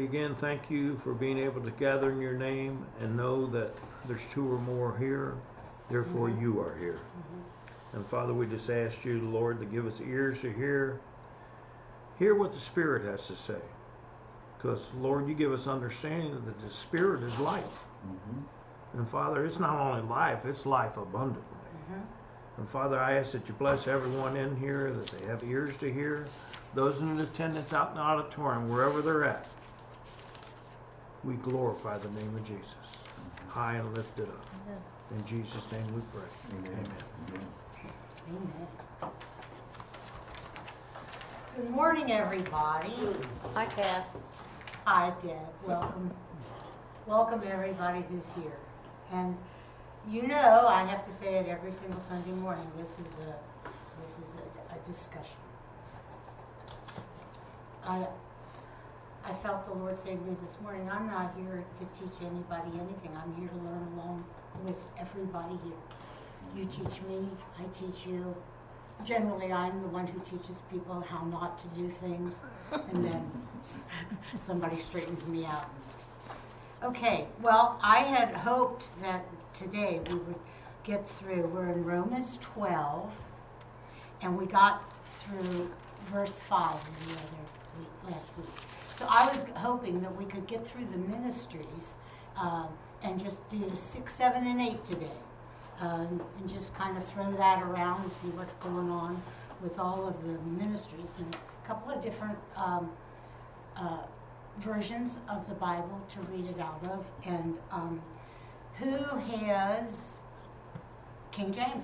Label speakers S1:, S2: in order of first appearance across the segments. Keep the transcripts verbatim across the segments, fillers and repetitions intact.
S1: again thank you for being able to gather in your name and know that there's two or more here, therefore mm-hmm. you are here. Mm-hmm. And Father, we just ask you, Lord, to give us ears to hear, hear what the Spirit has to say. Because, Lord, you give us understanding that the Spirit is life. Mm-hmm. And Father, it's not only life, it's life abundantly. Mm-hmm. And Father, I ask that you bless everyone in here, that they have ears to hear. Those in attendance out in the auditorium, wherever they're at, we glorify the name of Jesus, mm-hmm. high and lifted up. Amen. In Jesus' name we pray. Amen. Amen.
S2: Amen. Amen. Good morning, everybody.
S3: Hi, Kath.
S2: Hi, Deb. Welcome. Welcome, everybody who's here. And you know, I have to say it every single Sunday morning. This is a this is a, a discussion. I I felt the Lord say to me this morning, I'm not here to teach anybody anything. I'm here to learn along with everybody here. You teach me, I teach you. Generally, I'm the one who teaches people how not to do things, and then somebody straightens me out. Okay, well, I had hoped that today we would get through. We're in Romans twelve, and we got through verse five in the other week, last week. So I was hoping that we could get through the ministries uh, and just do six, seven, and eight today. Um, and just kind of throw that around and see what's going on with all of the ministries and a couple of different um, uh, versions of the Bible to read it out of. And um, who has King James?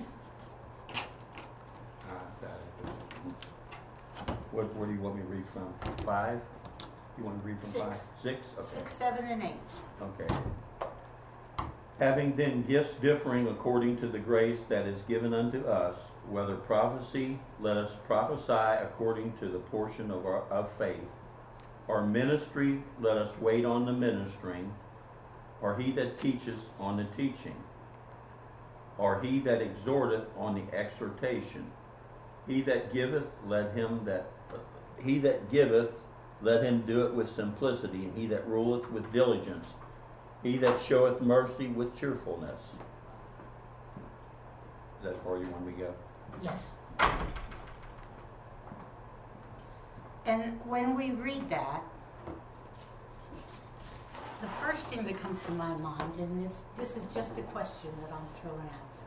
S4: What, where do you want me to read from? Five? You want to read from
S2: Six.
S4: five? Six? Okay.
S2: Six, seven, and eight.
S4: Okay. Having then gifts differing according to the grace that is given unto us, whether prophecy, let us prophesy according to the portion of our of faith, or ministry, let us wait on the ministering, or he that teacheth on the teaching, or he that exhorteth on the exhortation. He that giveth, let him that he that giveth, let him do it with simplicity, and he that ruleth with diligence. He that showeth mercy with cheerfulness. Is that where you want me to go?
S2: Yes. And when we read that, the first thing that comes to my mind, and this, this is just a question that I'm throwing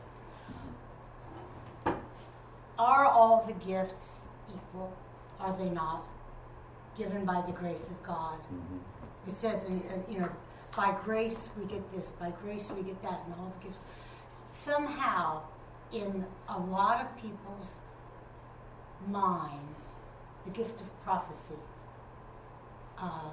S2: out there. Are all the gifts equal? Are they not? Given by the grace of God. Mm-hmm. It says, in, uh, you know, by grace we get this, by grace we get that, and all the gifts. Somehow, in a lot of people's minds, the gift of prophecy uh,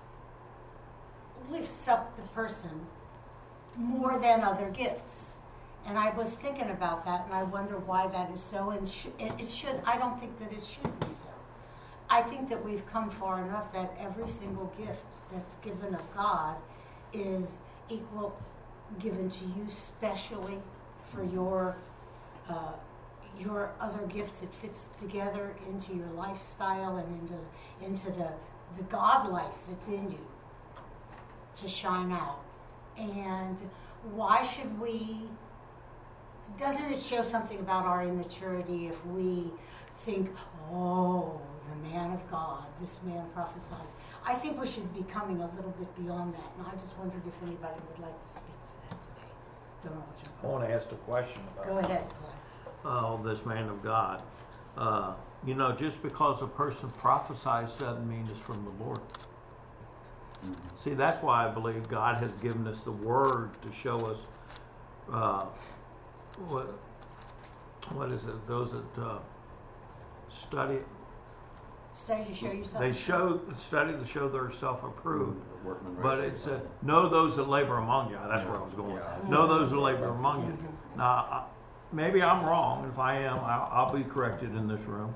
S2: lifts up the person more than other gifts. And I was thinking about that, and I wonder why that is so. And sh- it, it should. I don't think that it should be so. I think that we've come far enough that every single gift that's given of God is equal, given to you specially for your uh, your other gifts. It fits together into your lifestyle and into into the the God life that's in you to shine out. And why should we? Doesn't it show something about our immaturity if we think, oh, the man of God, this man prophesies? I think we should be coming a little bit beyond that, and I just wondered if anybody would like to speak to that today. Don't know what you're
S1: I want to ask a question about
S2: Go ahead, Clyde.
S1: uh, this man of God. Uh, you know, just because a person prophesies doesn't mean it's from the Lord. Mm-hmm. See, that's why I believe God has given us the Word to show us uh, what what is it? Those that uh, study.
S2: Study to show yourself.
S1: They show study to show they're self-approved.
S4: Mm-hmm.
S1: But it said, know those that labor among you. That's
S4: yeah.
S1: where I was going.
S4: Yeah.
S1: Know those that labor among you.
S2: Mm-hmm.
S1: Now, I, maybe I'm wrong. If I am, I'll, I'll be corrected in this room.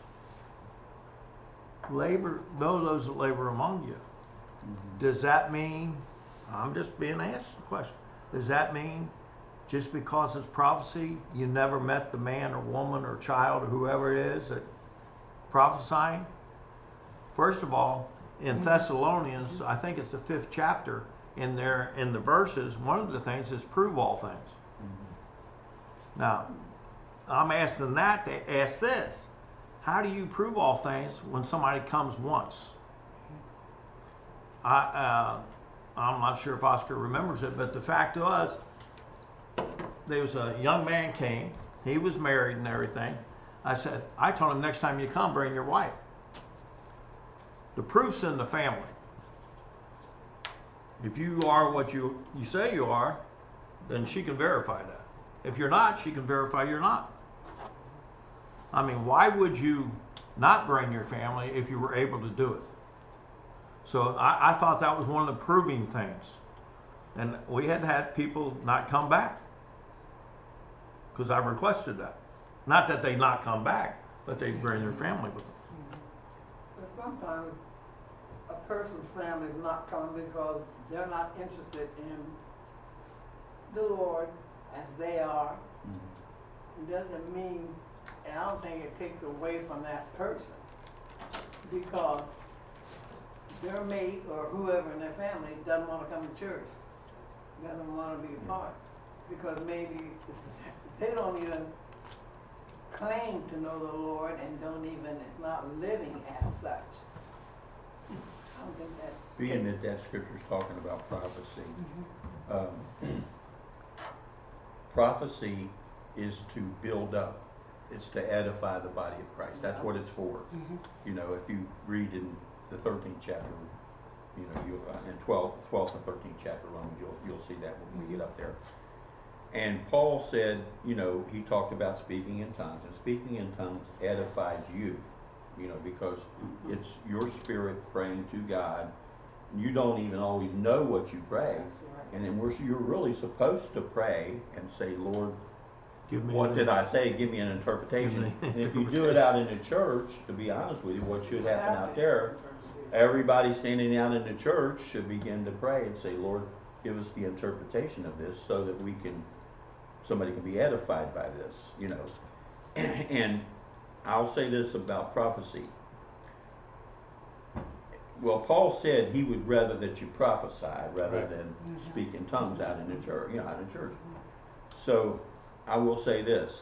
S1: Labor, know those that labor among you. Mm-hmm. Does that mean, I'm just being asked the question, does that mean just because it's prophecy, you never met the man or woman or child or whoever it is that prophesying? First of all, in Thessalonians, I think it's the fifth chapter, in there, in the verses, one of the things is prove all things. Now, I'm asking that to ask this. How do you prove all things when somebody comes once? I, uh, I'm not sure if Oscar remembers it, but the fact was, there was a young man came, he was married and everything. I said, I told him, next time you come, bring your wife. The proof's in the family. If you are what you, you say you are, then she can verify that. If you're not, she can verify you're not. I mean, why would you not bring your family if you were able to do it? So I, I thought that was one of the proving things. And we had had people not come back because I requested that. Not that they not come back, but they bring their family with them.
S3: But sometimes a person's family is not coming because they're not interested in the Lord as they are. It doesn't mean, and I don't think it takes away from that person, because their mate or whoever in their family doesn't want to come to church, doesn't want to be a part, because maybe they don't even claim to know the Lord and don't even, it's not living as such. I don't think that.
S4: Being that that scripture's talking about prophecy,
S2: Mm-hmm.
S4: um, prophecy is to build up. It's to edify the body of Christ. That's what it's for.
S2: Mm-hmm.
S4: You know, if you read in the thirteenth chapter, you know, you uh, in twelfth, twelfth and thirteenth chapter Romans, you'll you'll see that when we get up there. And Paul said, you know, he talked about speaking in tongues, and speaking in tongues edifies you, you know, because
S3: Mm-hmm.
S4: it's your spirit praying to God. You don't even always know what you pray,
S3: That's right.
S4: and then we're, you're really supposed to pray and say, Lord,
S1: Give me
S4: what
S1: an-
S4: did I say? Give me an interpretation.
S1: Give me an
S4: And if you do it out in the church, to be honest with you, what should happen out there, everybody standing out in the church should begin to pray and say, Lord, give us the interpretation of this so that we can, somebody can be edified by this, you know. And I'll say this about prophecy. Well, Paul said he would rather that you prophesy rather
S1: Right.
S4: than
S2: Mhm.
S4: speak in tongues out in the church, you know, out in church. So I will say this.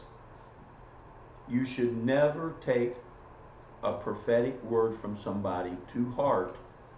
S4: You should never take a prophetic word from somebody to heart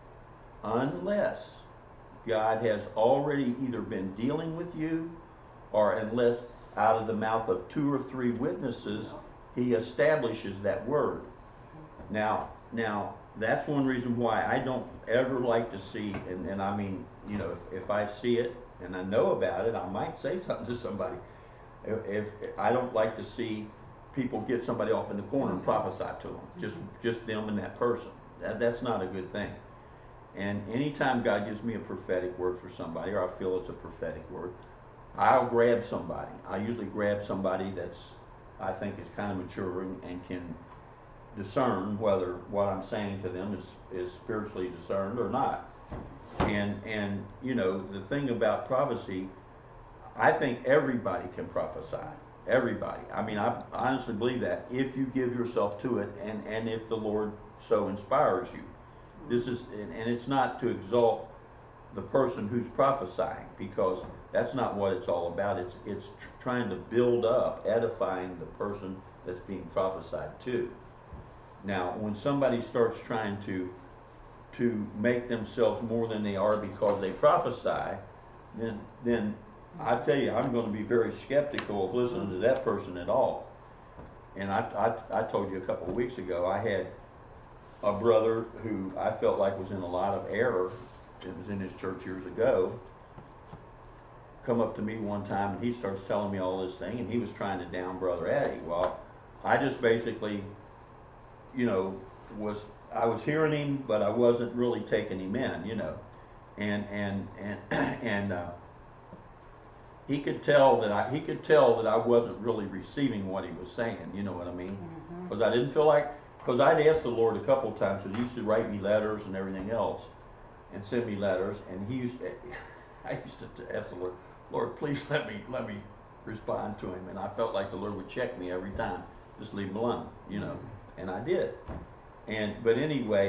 S4: unless God has already either been dealing with you, or unless out of the mouth of two or three witnesses he establishes that word. Now, now that's one reason why I don't ever like to see, and, and I mean, you know, if, if I see it and I know about it, I might say something to somebody. If, if I don't like to see people get somebody off in the corner and prophesy to them, just just them and that person. That that's not a good thing. And anytime God gives me a prophetic word for somebody, or I feel it's a prophetic word, I'll grab somebody. I usually grab somebody that's I think is kind of maturing and can discern whether what I'm saying to them is is spiritually discerned or not. And and you know, the thing about prophecy, I think everybody can prophesy. Everybody. I mean, I honestly believe that if you give yourself to it, and, and if the Lord so inspires you. This is, and, and it's not to exalt the person who's prophesying, because that's not what it's all about. It's it's tr- trying to build up, edifying the person that's being prophesied to. Now, when somebody starts trying to to make themselves more than they are because they prophesy, then then I tell you, I'm going to be very skeptical of listening to that person at all. And I, I, I told you a couple of weeks ago, I had a brother who I felt like was in a lot of error. It was in his church years ago. Come up to me one time and he starts telling me all this thing, and he was trying to down Brother Eddie. Well, I just basically, you know, was I was hearing him, but I wasn't really taking him in, you know, and and and and. Uh, He could tell that I he could tell that I wasn't really receiving what he was saying. You know what I mean? Because I didn't feel like, because I'd asked the Lord a couple of times, because he used to write me letters and everything else, and send me letters, and he used to, I used to ask the Lord, Lord, please let me let me respond to him, and I felt like the Lord would check me every time, just leave him alone, you know, and I did. And but anyway,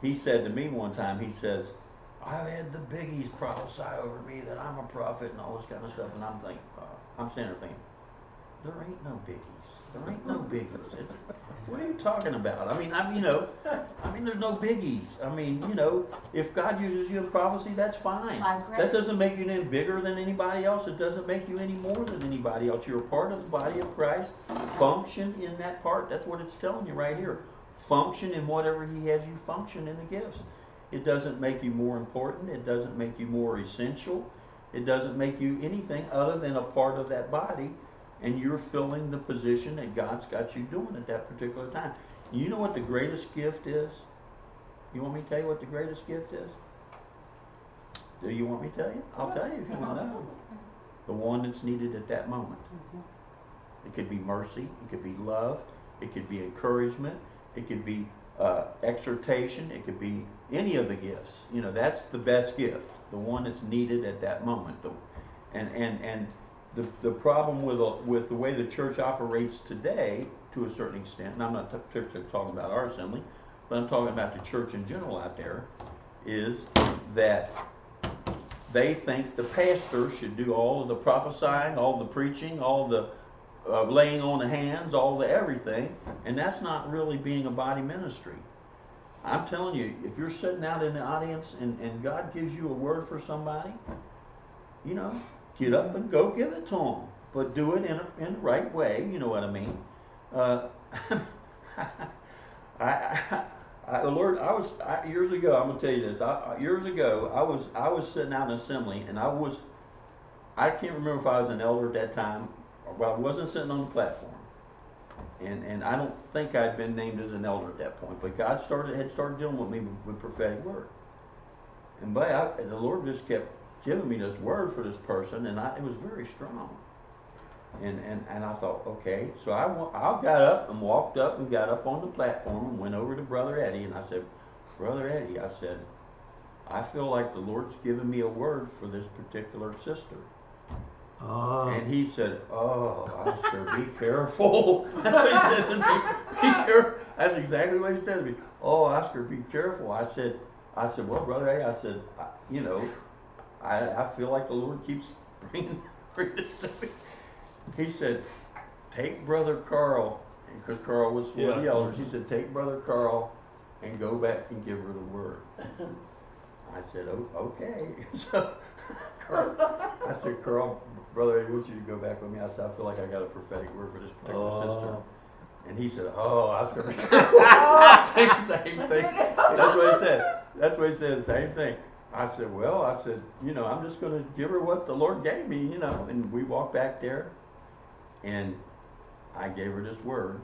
S4: he said to me one time, he says, I've had the biggies prophesy over me that I'm a prophet and all this kind of stuff. And I'm thinking, uh, I'm standing there thinking, there ain't no biggies. There ain't no biggies. It's, what are you talking about? I mean, I you know, I mean, there's no biggies. I mean, you know, if God uses you in prophecy, that's fine.
S2: By grace.
S4: That doesn't make you any bigger than anybody else. It doesn't make you any more than anybody else. You're a part of the body of Christ. Function in that part. That's what it's telling you right here. Function in whatever He has you function in the gifts. It doesn't make you more important. It doesn't make you more essential. It doesn't make you anything other than a part of that body, and you're filling the position that God's got you doing at that particular time. You know what the greatest gift is? You want me to tell you what the greatest gift is? Do you want me to tell you? I'll tell you if you want to know. The one that's needed at that moment. It could be mercy. It could be love. It could be encouragement. It could be uh, exhortation. It could be any of the gifts. You know, that's the best gift. The one that's needed at that moment. The, and and and the the problem with a, with the way the church operates today, to a certain extent, and I'm not particularly talking about our assembly, but I'm talking about the church in general out there, is that they think the pastor should do all of the prophesying, all the preaching, all the uh, laying on the hands, all the everything, and that's not really being a body ministry. I'm telling you, if you're sitting out in the audience and, and God gives you a word for somebody, you know, get up and go give it to them. But do it in, a, in the right way, you know what I mean. Uh, I, I, I, the Lord, I was, I, years ago, I'm going to tell you this, I, years ago, I was I was sitting out in assembly, and I was, I can't remember if I was an elder at that time, or well, I wasn't sitting on the platform. And and I don't think I'd been named as an elder at that point, but God started had started dealing with me with, with prophetic word. And but I, the Lord just kept giving me this word for this person, and I, it was very strong. And and and I thought, okay, so I I got up and walked up and got up on the platform and went over to Brother Eddie, and I said, Brother Eddie, I said, I feel like the Lord's given me a word for this particular sister.
S1: Oh.
S4: And he said, "Oh, Oscar, be careful." That's what he said to me. Be careful. That's exactly what he said to me. "Oh, Oscar, be careful." I said, "I said, well, Brother A, I said, I, you know, I, I feel like the Lord keeps bringing, bringing this to me." He said, "Take Brother Carl," because Carl was one of the
S1: Yeah.
S4: elders. He said, "Take Brother Carl and go back and give her the word." I said, "Oh, okay." So, Carl, I said, "Carl, Brother, I want you to go back with me." I said, "I feel like I got a prophetic word for this particular
S1: Oh.
S4: sister." And he said, "Oh, I was going to same, same thing." That's what he said. That's what he said, same thing. I said, "Well," I said, "you know, I'm just going to give her what the Lord gave me, you know." And we walked back there, and I gave her this word.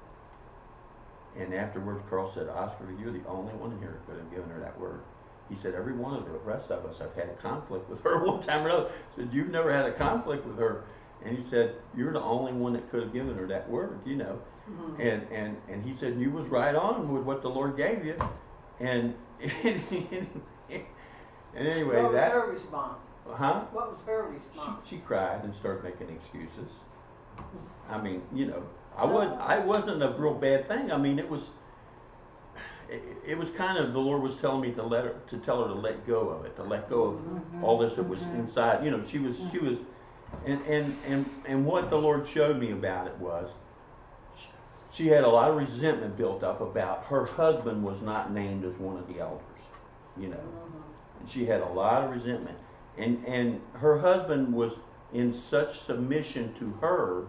S4: And afterwards, Carl said, "Oscar, you're the only one in here who could have given her that word." He said, "Every one of the rest of us have had a conflict with her one time or another." He said, "You've never had a conflict with her." And he said, "You're the only one that could have given her that word, you know." Mm-hmm. And, and, and he said, "You was right on with what the Lord gave you." And, and anyway,
S3: what was
S4: that...
S3: her response?
S4: Huh?
S3: What was her response?
S4: She, she cried and started making excuses. I mean, you know, I wasn't, I wasn't a real bad thing. I mean, it was... It, it was kind of, the Lord was telling me to let her, to tell her to let go of it, to let go of
S2: Mm-hmm.
S4: all this that was inside. You know, she was, she was, and, and, and, and what the Lord showed me about it was, she, she had a lot of resentment built up about her husband was not named as one of the elders, you know. And she had a lot of resentment. And, and her husband was in such submission to her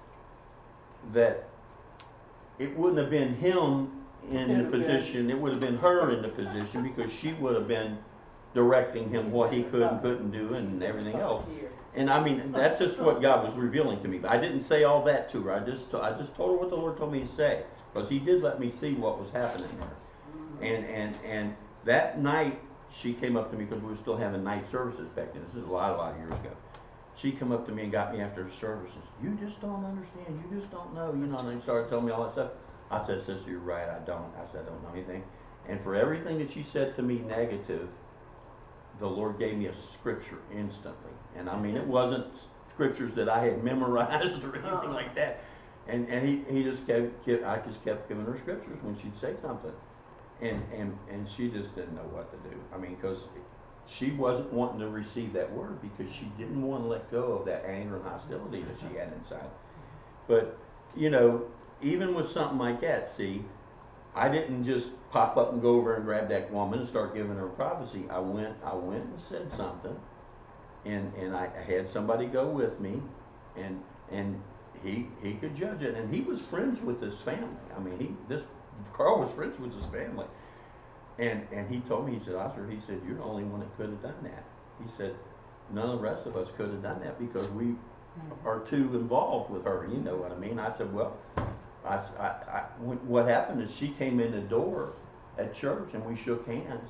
S4: that it wouldn't have been him in the position, it would have been her in the position, because she would have been directing him what he could and couldn't do and everything else. And I mean, that's just what God was revealing to me. I didn't say all that to her. I just I just told her what the Lord told me to say, because He did let me see what was happening there. And and and that night, she came up to me, because we were still having night services back then. This is a lot, a lot of years ago. She came up to me and got me after the services. "You just don't understand. You just don't know." You know, and they started telling me all that stuff. I said, "Sister, you're right. I don't." I said, "I don't know anything." And for everything that she said to me negative, the Lord gave me a scripture instantly. And I mean, it wasn't scriptures that I had memorized or anything like that. And and he, he just kept, kept, I just kept giving her scriptures when she'd say something. and, and, and she just didn't know what to do. I mean, because she wasn't wanting to receive that word because she didn't want to let go of that anger and hostility that she had inside. But, you know, even with something like that, see, I didn't just pop up and go over and grab that woman and start giving her a prophecy. I went, I went and said something, and, and I, I had somebody go with me, and and he he could judge it, and he was friends with his family. I mean, he this Carl was friends with his family, and and he told me, he said, Oscar, he said, you're the only one that could have done that. He said, none of the rest of us could have done that because we are too involved with her. You know what I mean? I said, well, I, I, I, what happened is she came in the door at church and we shook hands,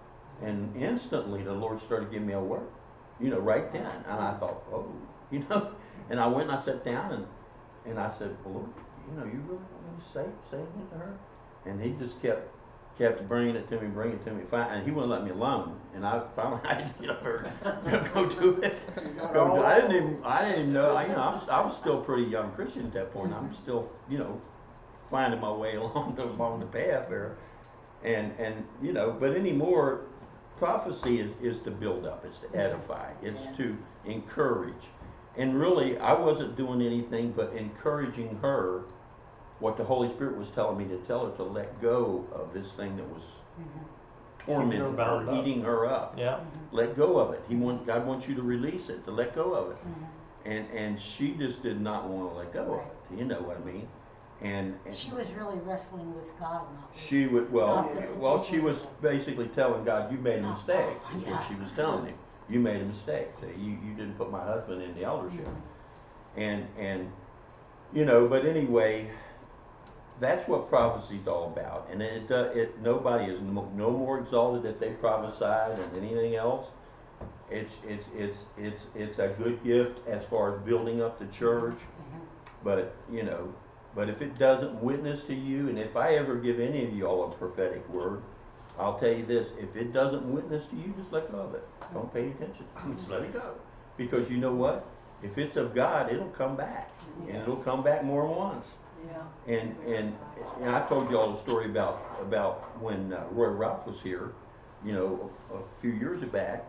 S4: and instantly the Lord started giving me a word, you know, right then. And I thought, oh, you know, and I went and I sat down and, and I said, well, Lord, you know, you really want me to say, say anything to her? And he just kept, kept bringing it to me, bringing it to me. And he wouldn't let me alone. And I finally I had to get up there and go do it. Go do, I didn't even, I didn't even know, I, you know, I was, I was still a pretty young Christian at that point. I'm still, you know, finding my way along the, along the path there. And, and, you know, but anymore, prophecy is, is to build up, it's to edify, it's
S2: Yes.
S4: to encourage. And really, I wasn't doing anything but encouraging her what the Holy Spirit was telling me to tell her, to let go of this thing that was tormenting her,
S1: bound up.
S4: eating her up.
S1: Yeah.
S4: Let go of it. He want, God wants you to release it, to let go of it. And and she just did not want to let go of it. You know what I mean? And, and
S2: She was really wrestling with God, not with
S4: she would, well,
S2: Not with the
S4: well, she
S2: people.
S4: was basically telling God, you made a
S2: Oh,
S4: mistake,
S2: oh,
S4: is what
S2: yeah.
S4: she was telling him. You made a mistake. Say, you, you didn't put my husband in the eldership. And, and, you know, but anyway, that's what prophecy's all about. And it, uh, it nobody is no, no more exalted if they prophesy than anything else. It's, it's, it's, it's, it's a good gift as far as building up the church. But, you know, but if it doesn't witness to you, and if I ever give any of y'all a prophetic word, I'll tell you this, if it doesn't witness to you, just let go of it. Don't pay attention. Just let it go. Because you know what? If it's of God, it'll come back. And it'll come back more than once.
S3: Yeah.
S4: And, and, and I told y'all a story about, about when uh, Roy Ralph was here, you know, a few years back.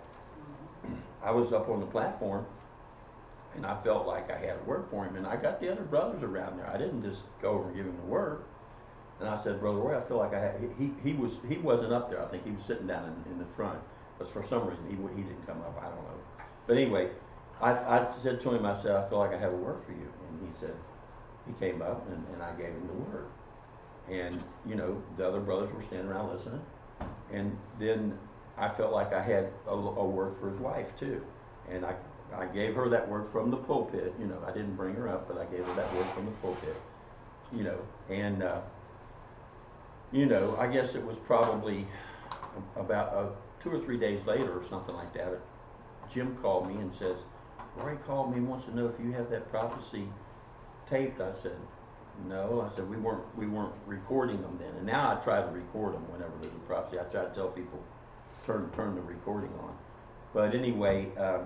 S4: I was up on the platform, and I felt like I had a word for him, and I got the other brothers around there. I didn't just go over and give him the word. And I said, Brother Roy, I feel like I had, he, he, he was, he wasn't up there. I think he was sitting down in, in the front, but for some reason he, he didn't come up. I don't know. But anyway, I, I said to him, I said, I feel like I have a word for you. And he said, he came up, and, and I gave him the word. And, you know, the other brothers were standing around listening. And then I felt like I had a, a word for his wife too. And I, I gave her that word from the pulpit. You know, I didn't bring her up, but I gave her that word from the pulpit. You know, and, uh, you know, I guess it was probably about uh, two or three days later or something like that. Jim called me and says, Roy called me and wants to know if you have that prophecy taped. I said, no. I said, we weren't we weren't recording them then. And now I try to record them whenever there's a prophecy. I try to tell people, turn turn the recording on. But anyway, um,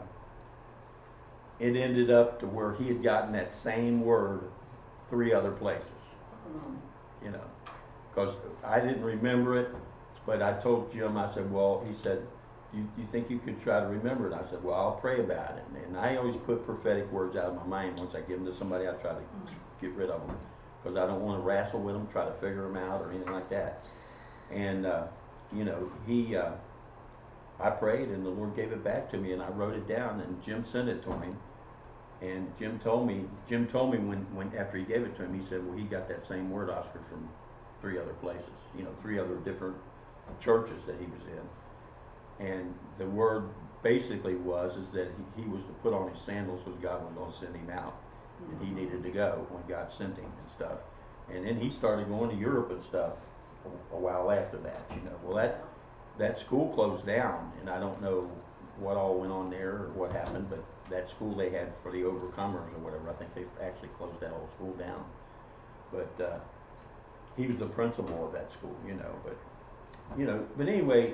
S4: it ended up to where he had gotten that same word three other places. You know, because I didn't remember it, but I told Jim, I said, well, he said, you, you think you could try to remember it? I said, well, I'll pray about it. And I always put prophetic words out of my mind. Once I give them to somebody, I try to get rid of them because I don't want to wrestle with them, try to figure them out or anything like that. And, uh, you know, he, uh, I prayed and the Lord gave it back to me and I wrote it down and Jim sent it to him. And Jim told me, Jim told me when, when after he gave it to him, he said, well, he got that same word, Oscar, from three other places, you know, three other different churches that he was in. And the word basically was is that he, he was to put on his sandals because God was going to send him out. And he needed to go when God sent him and stuff. And then he started going to Europe and stuff a, a while after that, you know. Well, that that school closed down, and I don't know what all went on there or what happened, but that school they had for the overcomers or whatever, I think they actually closed that whole school down. But uh, he was the principal of that school, you know. But you know, but anyway,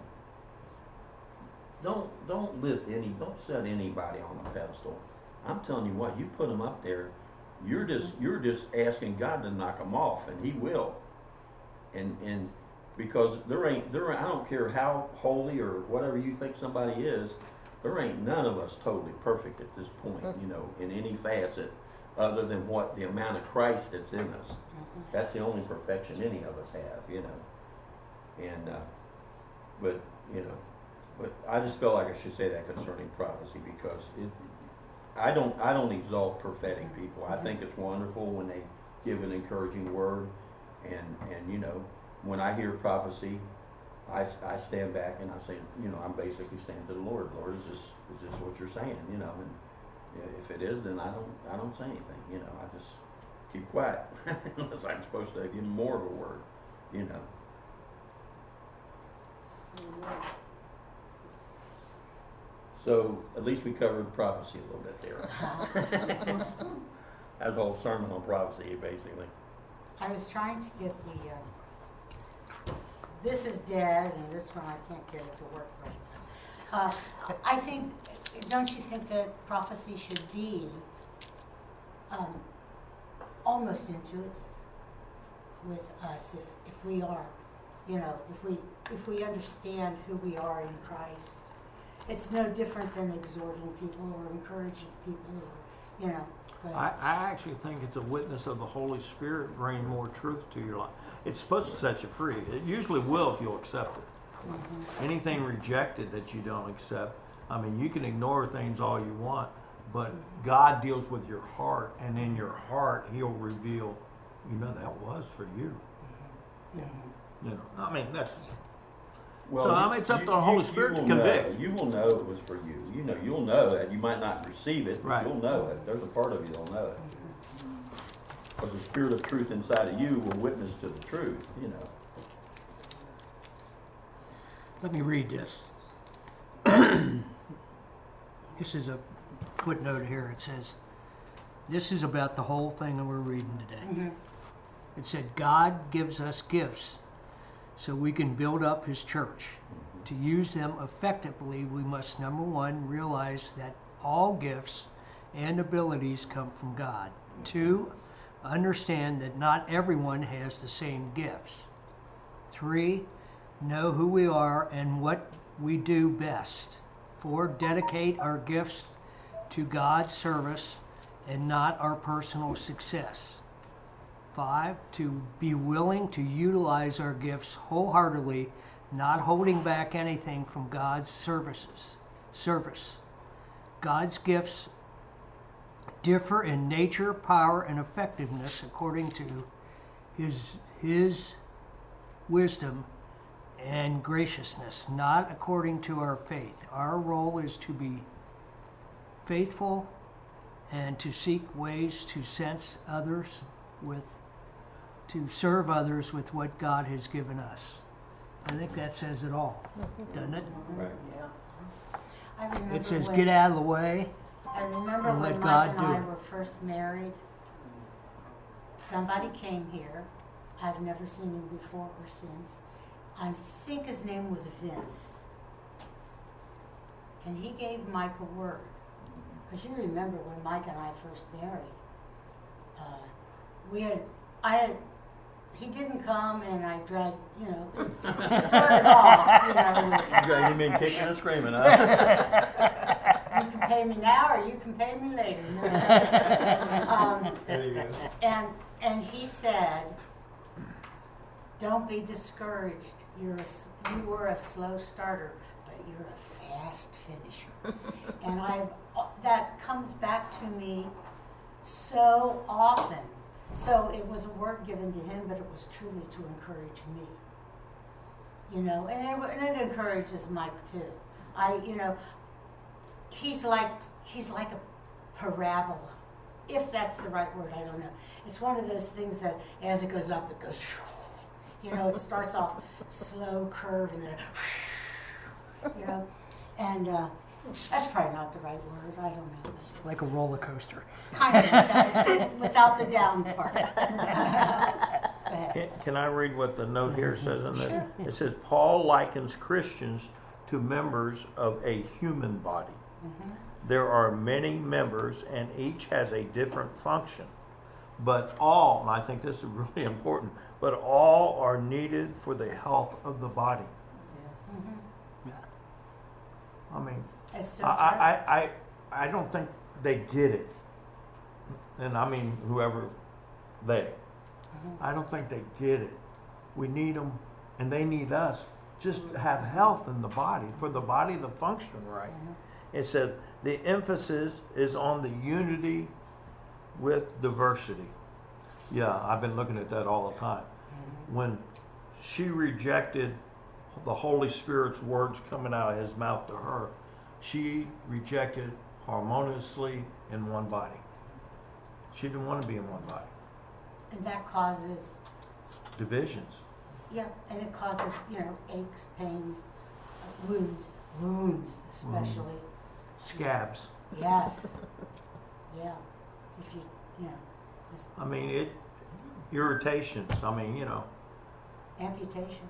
S4: don't don't lift any, don't set anybody on a pedestal. I'm telling you what, you put them up there, you're just you're just asking God to knock them off, and He will. And and Because there ain't, there, ain't- I don't care how holy or whatever you think somebody is, there ain't none of us totally perfect at this point, you know, in any facet, other than what the amount of Christ that's in us. That's the only perfection any of us have, you know. And, uh, but, you know, but I just felt like I should say that concerning prophecy, because it, I don't, I don't exalt prophetic people. I think it's wonderful when they give an encouraging word, and, and, you know, when I hear prophecy, I, I stand back and I say, you know, I'm basically saying to the Lord, Lord, is this, is this what you're saying, you know, and if it is, then I don't, I don't say anything, you know, I just keep quiet, unless I'm supposed to give him more of a word, you know. So, at least we covered prophecy a little bit there. That was a whole sermon on prophecy, basically.
S2: I was trying to get the, uh, this is dead, and this one I can't get it to work right. Uh, I think, don't you think that prophecy should be um, almost intuitive with us, if, if we are, you know, if we if we understand who we are in Christ? It's no different than exhorting people or encouraging people, or, you know. But
S1: I, I actually think it's a witness of the Holy Spirit bringing more truth to your life. It's supposed to set you free. It usually will if you'll accept it.
S2: mhm.
S1: Anything rejected that you don't accept, I mean, you can ignore things all you want, but God deals with your heart, and in your heart, He'll reveal, you know, that was for you.
S2: Mhm.
S1: You know, I mean, that's,
S4: Well,
S1: So,
S4: you-
S1: I mean, it's up
S4: you-
S1: to the Holy
S4: you-
S1: Spirit
S4: you
S1: to
S4: will know.
S1: convict.
S4: You will know it was for you. You know, you'll know that. You might not receive it, but
S1: Right.
S4: you'll know it. There's a part of you that'll know it. Because the Spirit of truth inside of you will witness to the truth, you know.
S5: Let me read this. This is a footnote here. It says, this is about the whole thing that we're reading today.
S2: Mhm.
S5: It said, God gives us gifts so we can build up His church. To use them effectively, we must, number one, realize that all gifts and abilities come from God. Two, understand that not everyone has the same gifts. Three, know who we are and what we do best. Four, dedicate our gifts to God's service and not our personal success. Five, to be willing to utilize our gifts wholeheartedly, not holding back anything from God's services, service. God's gifts differ in nature, power, and effectiveness according to His, His wisdom and graciousness, not according to our faith. Our role is to be faithful and to seek ways to sense others with, to serve others with what God has given us. I think that says it all, doesn't it?
S4: Right.
S3: Yeah.
S2: I remember
S5: It says,
S2: when,
S5: get out of the way.
S2: I remember
S5: and
S2: when
S5: let
S2: Mike
S5: God
S2: and
S5: do
S2: I
S5: it.
S2: were first married. Somebody came here. I've never seen him before or since. I think his name was Vince. And he gave Mike a word. Because you remember when Mike and I first married, uh, we had, I had, he didn't come and I dragged, you know, it started off, you know, with,
S4: You got him in kicking and screaming, huh?
S2: you can pay me now or you can pay me later. You know? um,
S4: There you go.
S2: and and he said, "Don't be discouraged. You're a, s- you were a slow starter, but you're a fast finisher." And I've that comes back to me so often. So it was a word given to him, but it was truly to encourage me. You know, and it, and it encourages Mike too. I, you know, he's like he's like a parabola, if that's the right word. I don't know. It's one of those things that as it goes up, it goes. You know, it starts off slow curve and then, you know, and uh, that's probably not the right word. I don't know.
S5: Like a roller coaster.
S2: Kind of like that, except without the down part. Go ahead.
S1: Can- Can I read what the note here says in this? It says, Paul likens Christians to members of a human body.
S2: Mhm.
S1: There are many members and each has a different function. but all, and I think this is really important, but all are needed for the health of the body.
S2: Mhm.
S1: I mean,
S2: It's so
S1: I,
S2: true.
S1: I, I, I I don't think they get it. And I mean, whoever they.
S2: Mhm.
S1: I don't think they get it. We need them, and they need us just to have health in the body, for the body to function right.
S2: Mhm.
S1: It said the emphasis is on the unity with diversity. Yeah, I've been looking at that all the time.
S2: Mhm.
S1: When she rejected the Holy Spirit's words coming out of his mouth to her, she rejected harmoniously in one body. She didn't want to be in one body.
S2: And that causes,
S1: Divisions.
S2: yeah, and it causes, you know, aches, pains, uh, wounds, wounds especially.
S1: Scabs.
S2: Yes. Yeah. If you, you know, just
S1: I mean, it, irritations. I mean, you know,
S2: amputation.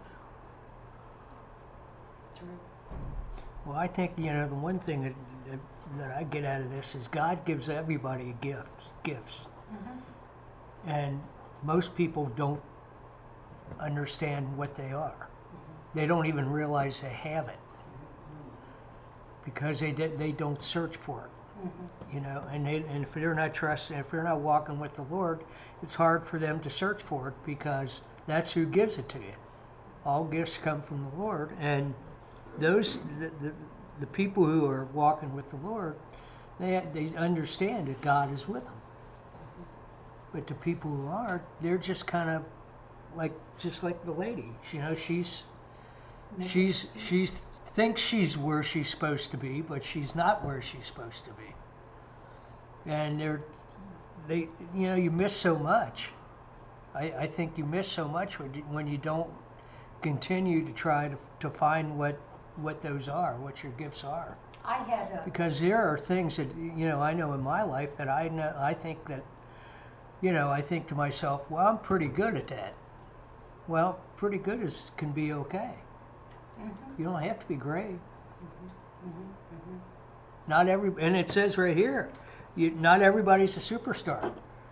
S2: True.
S5: Well, I think, you know, the one thing that, that, that I get out of this is God gives everybody a gift, gifts.
S2: Mhm.
S5: And most people don't understand what they are. They don't even realize they have it because they did, they don't search for it,
S2: Mhm.
S5: you know. And they, and if they're not trusting, if they're not walking with the Lord, it's hard for them to search for it because that's who gives it to you. All gifts come from the Lord, and those the, the, the people who are walking with the Lord, they they understand that God is with them. But the people who aren't, they're just kind of like just like the lady. You know, she's she's she's thinks she's where she's supposed to be, but she's not where she's supposed to be. And they're they you know you miss so much. I, I think you miss so much when you, when you don't continue to try to to find what what those are, what your gifts are.
S2: I had a,
S5: Because there are things that you know I know in my life that I know I think that you know I think to myself, well, I'm pretty good at that. Well, pretty good is can be okay.
S2: Mhm.
S5: You don't have to be great.
S2: Mhm. Mhm.
S5: Not every and it says right here, you, not everybody's a superstar.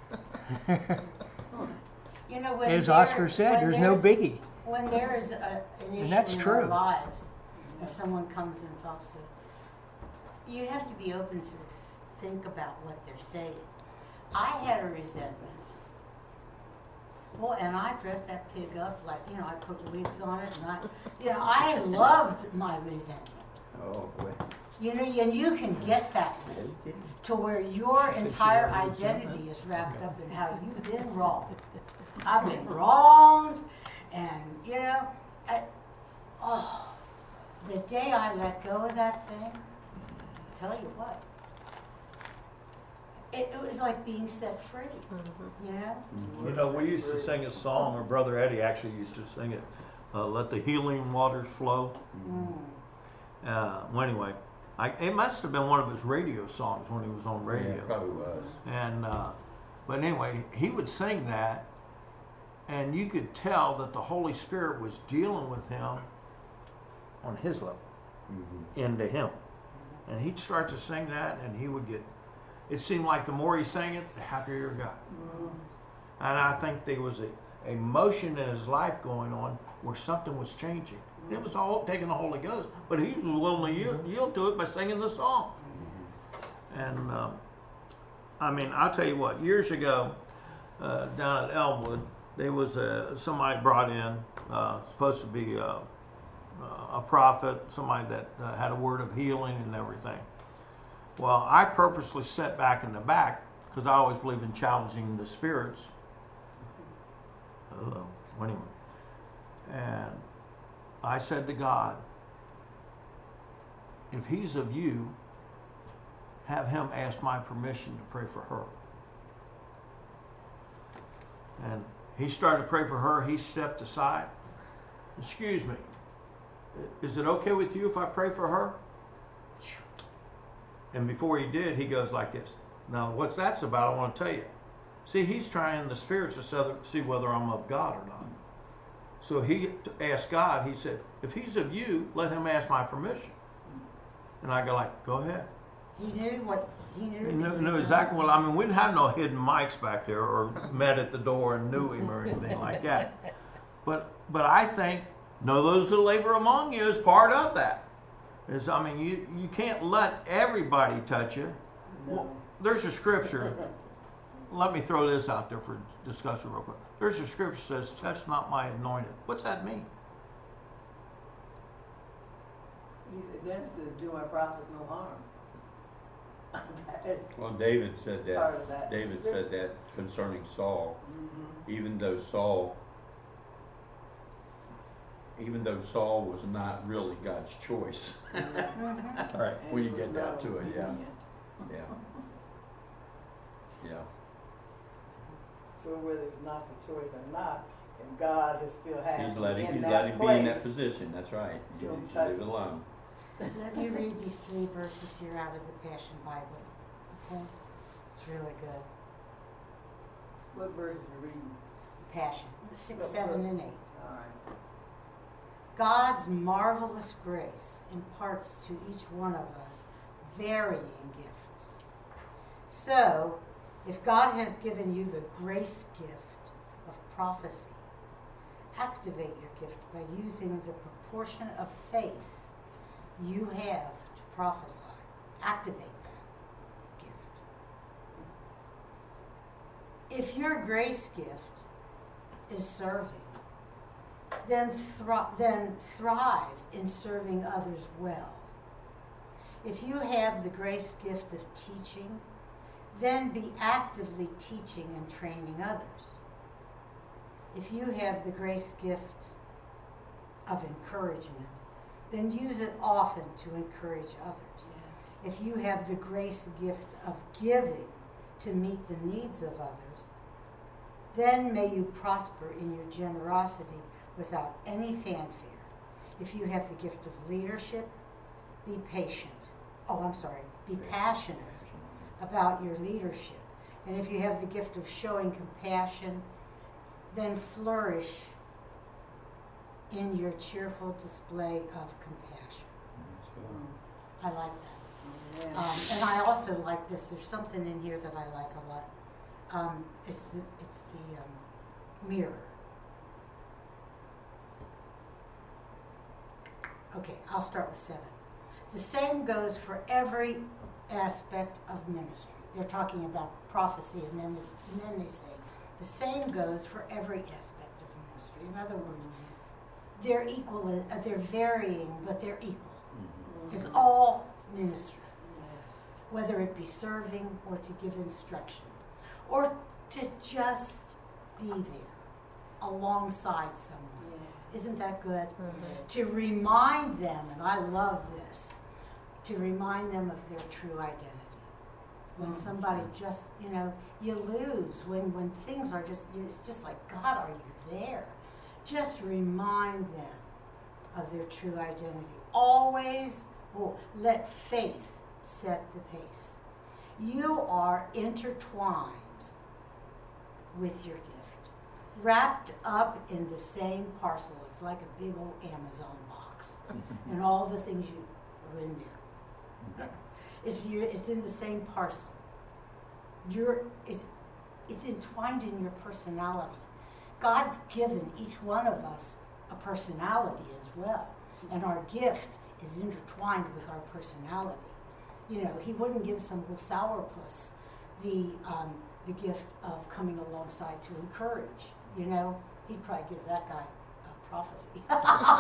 S2: You know, when
S5: As
S2: there-
S5: Oscar said,
S2: when
S5: there's no
S2: there's-
S5: biggie.
S2: When there is a, an issue
S5: that's
S2: in
S5: true.
S2: our lives, and someone comes and talks to us, you have to be open to think about what they're saying. I had a resentment. Well, and I dressed that pig up like, you know, I put wigs on it, and I, you know, I loved my resentment.
S4: Oh, boy.
S2: You know, and you can get that way to where your entire identity is wrapped up in how you've been wrong. I've been wronged, and you know, I, oh, the day I let go of that thing, tell you what, it, it was like being set free. You know,
S1: you know, we used to sing a song, or Brother Eddie actually used to sing it, uh, let the healing waters flow.
S2: mm.
S1: Uh, well, anyway, I, it must have been one of his radio songs when he was on
S4: Yeah,
S1: radio.
S4: it probably was.
S1: And, uh, but anyway, he would sing that, and you could tell that the Holy Spirit was dealing with him on his level,
S4: Mm-hmm.
S1: into him. And he'd start to sing that, and he would get, it seemed like the more he sang it, the happier he got. And I think there was a, a motion in his life going on where something was changing. And it was all taking the Holy Ghost, but he was willing to yield, yield to it by singing the song. And um, I mean, I'll tell you what, years ago, uh, down at Elmwood, there was a, somebody brought in, uh, supposed to be a, a prophet, somebody that uh, had a word of healing and everything. Well, I purposely sat back in the back because I always believe in challenging the spirits. Hello. Well, anyway. And I said to God, if he's of you, have him ask my permission to pray for her. And he started to pray for her. He stepped aside. Excuse me. Is it okay with you if I pray for her? And before he did, he goes like this. Now, what that's about, I want to tell you. See, he's trying the spirits to see whether I'm of God or not. So he asked God, he said, if he's of you, let him ask my permission. And I go like, go ahead.
S2: He knew what, he knew.
S1: He
S2: that
S1: knew,
S2: he
S1: knew
S2: was
S1: exactly,
S2: gonna-
S1: well, I mean, we didn't have no hidden mics back there or met at the door and knew him or anything like that. But, but I think, know those who labor among you is part of that. Is, I mean, you, you can't let everybody touch you. Well, there's a scripture, let me throw this out there for discussion real quick. There's a scripture that says, touch not my anointed. What's that mean?
S3: He said, then it says, do my prophets no harm. That is
S4: Well, David said
S3: part
S4: that,
S3: of that.
S4: David said that concerning Saul,
S3: Mhm.
S4: even though Saul, even though Saul was not really God's choice.
S2: Mhm.
S4: All right,
S3: And
S4: when
S3: he
S4: you
S3: was
S4: get down
S3: not
S4: to it, yeah,
S3: obedient.
S4: yeah. Yeah,
S3: So whether it's not the choice or not, if God has still has
S4: he's
S3: him
S4: letting,
S3: in
S4: he's
S3: that
S4: letting be in that
S3: place,
S4: position, that's right. You
S3: Don't
S4: you should
S3: touch
S4: leave it
S3: it.
S4: alone.
S2: Let me read these three verses here out of the Passion Bible. Okay? It's really good.
S3: what verse are you reading?
S2: The Passion. Six, seven, and eight.
S3: All right.
S2: God's marvelous grace imparts to each one of us varying gifts. So, if God has given you the grace gift of prophecy, activate your gift by using the proportion of faith you have to prophesy. Activate that gift. If your grace gift is serving, then, thri- then thrive in serving others well. If you have the grace gift of teaching, then be actively teaching and training others. If you have the grace gift of encouragement, then use it often to encourage others.
S3: Yes.
S2: If you have the grace gift of giving to meet the needs of others, then may you prosper in your generosity without any fanfare. If you have the gift of leadership, be patient. Oh, I'm sorry, be passionate about your leadership. And if you have the gift of showing compassion, then flourish in your cheerful display of compassion.
S3: Mm.
S2: I like that.
S3: Amen.
S2: Um, and I also like this. There's something in here that I like a lot. Um, it's the, it's the um, mirror. Okay, I'll start with seven. The same goes for every aspect of ministry. They're talking about prophecy, and then, this, and then they say, the same goes for every aspect of ministry. In other words, they're equal, uh, they're varying, but they're equal.
S4: Mhm.
S2: It's all ministry,
S3: Yes.
S2: whether it be serving or to give instruction, or to just be there alongside someone.
S3: Yes.
S2: Isn't that good?
S3: Yes.
S2: To remind them, and I love this, to remind them of their true identity. When somebody just, you know, you lose, when, when things are just, it's just like, God, are you there? Just remind them of their true identity. Always, oh, let faith set the pace. You are intertwined with your gift, wrapped up in the same parcel. It's like a big old Amazon box, and all the things you are in there. It's your, it's in the same parcel. You're, it's, it's entwined in your personality. God's given each one of us a personality as well, and our gift is intertwined with our personality. You know, He wouldn't give some sourpuss the um, the gift of coming alongside to encourage. You know, He'd probably give that guy a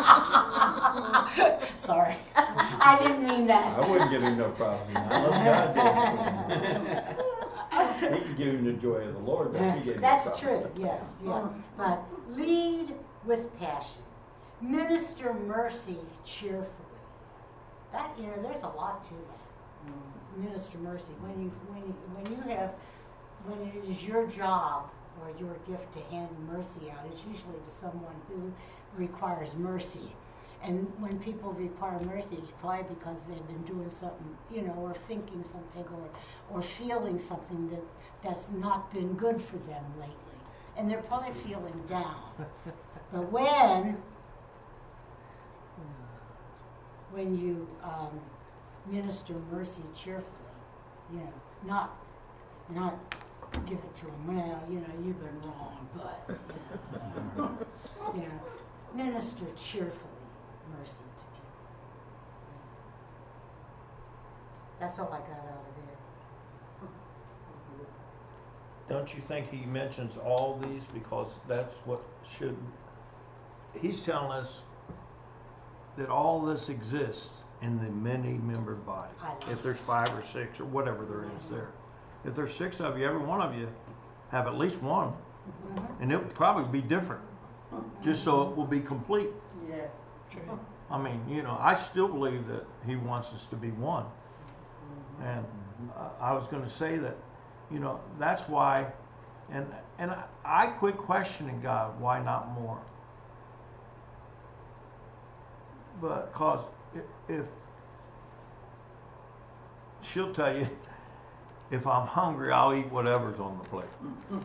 S2: prophecy. Sorry, I didn't mean that.
S4: I wouldn't give him no prophecy, unless God did. He could give him the joy of the Lord, but he gave him
S2: That's
S4: prophecy.
S2: true, yes, yeah. But lead with passion. Minister mercy cheerfully. That, you know, there's a lot to that. Minister mercy. When you when you, when you have when it is your job or your gift to hand mercy out, it's usually to someone who requires mercy. And when people require mercy, it's probably because they've been doing something, you know, or thinking something, or or feeling something that that's not been good for them lately, and they're probably feeling down. But when when you um, minister mercy cheerfully, you know, not, not give it to them, well, you know, you've been wrong, but, you know, you know, minister cheerfully mercy to people. That's all I got out of there.
S1: Don't you think he mentions all these because that's what should, he's telling us that all this exists in the many-membered body.
S2: I love
S1: If there's five or six or whatever there is there. If there's six of you, every one of you have at least one,
S2: Mhm.
S1: and it would probably be different, just so it will be complete.
S3: Yes.
S1: I mean, you know, I still believe that he wants us to be one. And uh, I was going to say that, you know, that's why, and and I, I quit questioning God, why not more? But cause if, if she'll tell you, if I'm hungry, I'll eat whatever's on the plate.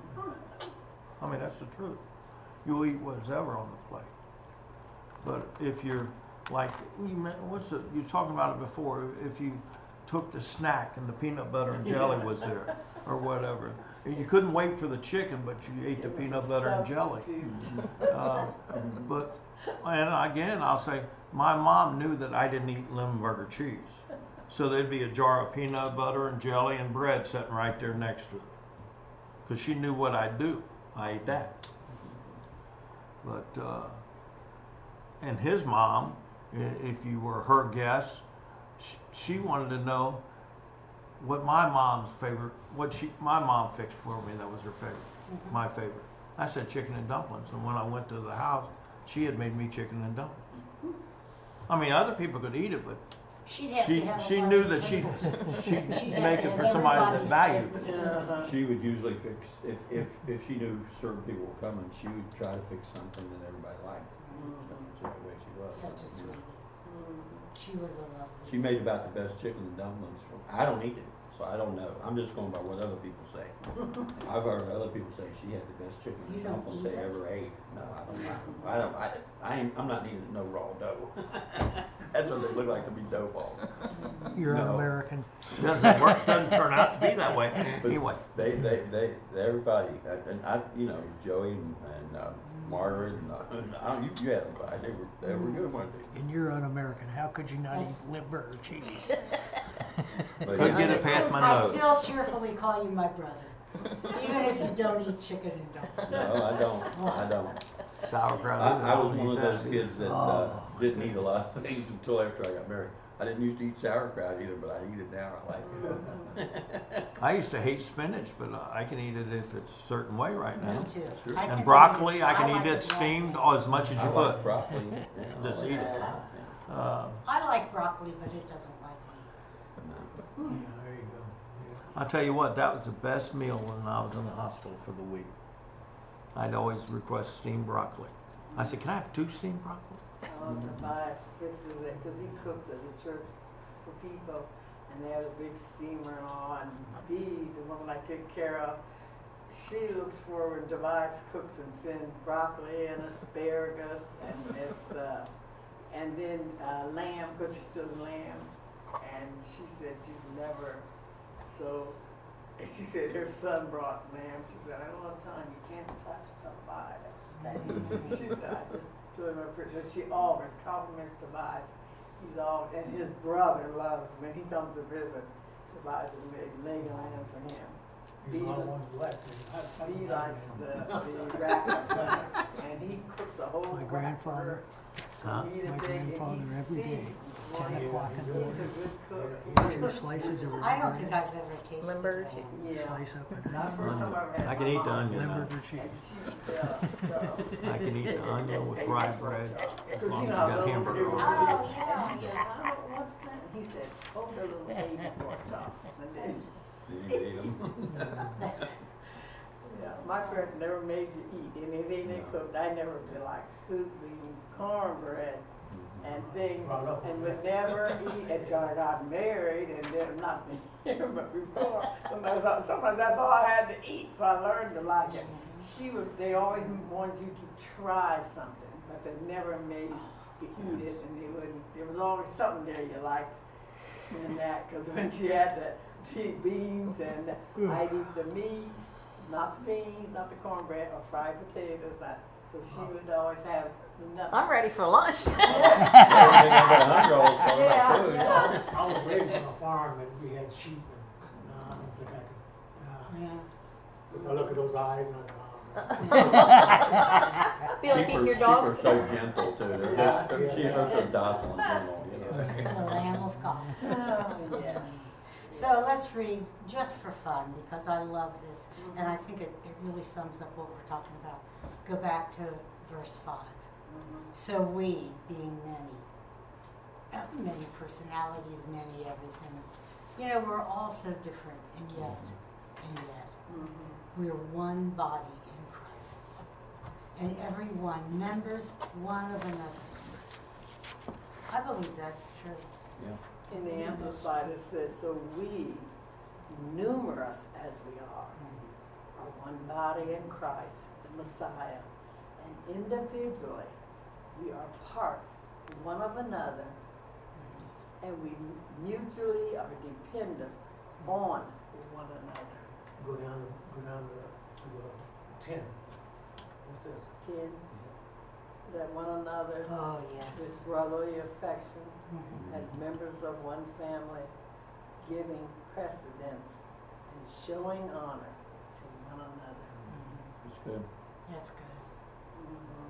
S1: I mean, that's the truth. You'll eat whatever on the plate. But if you're like, you meant, what's it? You were talking about it before. If you took the snack and the peanut butter and jelly was there, or whatever, you couldn't wait for the chicken, but you ate the
S3: It was
S1: peanut
S3: a
S1: butter and jelly.
S3: substitute.
S1: Uh, but and again, I'll say my mom knew that I didn't eat Limburger cheese, so there'd be a jar of peanut butter and jelly and bread sitting right there next to it, because she knew what I'd do. I ate that. But uh, and his mom, i- if you were her guest, sh- she wanted to know what my mom's favorite, what she my mom fixed for me that was her favorite, my favorite. I said chicken and dumplings, and when I went to the house, she had made me chicken and dumplings. I mean, other people could eat it, but
S2: She'd have
S1: she
S2: to have a
S1: she
S2: large
S1: knew that she
S2: table.
S1: she'd
S2: She'd have
S1: make
S2: to
S1: it
S2: have
S1: for somebody that
S2: everybody's
S1: valued it.
S2: favorite.
S3: Uh-huh.
S4: She would usually fix, if, if, if she knew certain people were coming, she would try to fix something that everybody liked. That's the way she was.
S2: Such a sweetie.
S3: Mhm.
S2: She was a lovely.
S4: She made about the best chicken and dumplings. From, I don't eat it, so I don't know. I'm just going by what other people say. I've heard other people say she had the best chicken
S2: You
S4: and
S2: don't
S4: dumplings
S2: eat
S4: they
S2: it?
S4: ever ate. No, I don't. I, I don't. I, I ain't, I'm not needing no raw dough. That's what they look like to be dough balls.
S5: You're
S4: No.
S5: un-American.
S1: Doesn't work. Doesn't turn out to be that way.
S4: But
S1: Anyway,
S4: they, they, they, everybody, uh, and I, you know, Joey and, and uh, Margaret, and, uh, and I, you, you had them by. They were, they were good, weren't they?
S5: And you're un-American. How could you not
S2: That's-
S5: eat Limburger cheese?
S4: But
S1: couldn't
S4: yeah,
S1: get it past my
S2: I
S1: nose.
S2: still cheerfully call you my brother, even if you don't eat chicken and dumplings.
S4: No, I don't. I don't.
S1: sauerkraut.
S4: I, I
S1: either.
S4: was
S1: don't
S4: one of
S1: eat
S4: those
S1: that.
S4: kids that uh, didn't eat a lot of things until after I got married. I didn't used to eat sauerkraut either, but I eat it now. I like it.
S1: I used to hate spinach, but I can eat it if it's a certain way right now.
S2: Me too.
S4: Sure.
S2: I can
S1: And
S2: eat
S1: broccoli,
S2: it.
S1: I can
S2: like
S1: eat it
S2: raw.
S1: steamed oh, as much as
S4: I
S1: you
S4: like
S1: put.
S4: broccoli. Yeah, I
S1: Just
S4: like
S1: eat it.
S4: Yeah.
S1: Uh,
S2: I like broccoli, but it doesn't like me.
S4: No.
S1: there you go. I'll tell you what, that was the best meal when I was in the hospital for the week. I'd always request steamed broccoli. I said, can I have two steamed broccoli?
S3: Oh, Tobias fixes it, cause he cooks at the church for people, and they have a big steamer and all, and Dee, the woman I take care of, she looks for when Tobias cooks and sends broccoli and asparagus, and it's, uh, and then, uh, lamb, cause he does lamb, and she said she's never, so, and she said her son brought lamb, she said, I don't have time, you can't touch Tobias. And she said, I just told him, but she always compliments Tobias. He's all, and his brother loves when he comes to visit. Tobias has made leg lamb for him.
S6: He's
S3: He,
S6: not
S3: li-
S6: one left.
S3: he likes the, the rack, and he cooks a whole
S5: My
S3: rack
S5: grandfather,
S3: for
S1: Huh?
S3: her. Eat a
S5: my
S3: big, and he
S5: grandfather every day,
S3: seasons
S5: ten
S3: one.
S5: o'clock in the
S3: He's a
S5: morning,
S3: good cook.
S5: two slices of
S2: I don't
S5: bread,
S2: think I've ever tasted
S7: Limburger
S2: that.
S7: chicken.
S3: Yeah.
S5: slice up a
S3: Not the first
S5: onion,
S3: time I ever had
S1: I can
S3: my
S1: eat the
S3: mom.
S1: onion.
S5: Limburger
S3: And
S5: cheese.
S3: she, uh, so.
S1: I can eat the onion with rye bread as
S3: Cause
S1: long
S3: you
S1: as you
S3: know how
S1: got
S3: little
S1: hamburger
S3: they were.
S1: on it.
S2: Oh, yeah,
S3: And he said, I don't, what's that? He said, oh, the little baby pork chop. And then,
S4: You didn't eat 'em?
S3: yeah, my parents never made you eat anything they cooked. I never did like soup, beans, cornbread, and things,
S6: Brought up
S3: and
S6: on
S3: would
S6: that.
S3: never eat until I got married, and then not me here, but before. Sometimes, I- sometimes that's all I had to eat, so I learned to like it. She would, they always wanted you to try something, but they never made you eat it, and they wouldn't, there was always something there you liked. in that, because when she had the tea beans and I'd eat the meat, not the beans, not the cornbread or fried potatoes, not, so she would always have nothing.
S6: I'm ready for lunch.
S4: Everything I got hungry all the time
S3: Yeah,
S4: about food.
S3: yeah.
S7: I was raised on a farm and we had sheep and, no, I don't think I could,
S2: Yeah.
S7: because I look at those eyes and I said, oh,
S6: Feel like
S4: Sheep
S6: eating
S4: are-
S6: your dog.
S4: Sheep are so gentle too. They're just,
S7: Yeah, yeah.
S4: sheep are so docile and gentle, you know.
S2: The Lamb of God.
S3: Oh, yes.
S2: So let's read just for fun because I love this and I think it, it really sums up what we're talking about. Go back to verse five.
S3: Mhm.
S2: So we, being many, uh, many personalities, many everything, you know, we're all so different and yet, and yet,
S3: Mhm.
S2: we are one body in Christ. And every one members one of another. I believe that's true.
S4: Yeah.
S3: In the Amplified it says, so we, numerous as we are, are one body in Christ, the Messiah, and individually we are parts one of another, and we mutually are dependent on one another.
S7: go down, go down to, to uh, ten. What's this?
S3: Ten, that one another,
S2: Oh,
S3: this
S2: yes.
S3: brotherly affection,
S2: Mhm.
S3: as members of one family, giving precedence and showing honor to one another.
S2: Mhm.
S4: It's good.
S2: That's good.
S3: Mhm.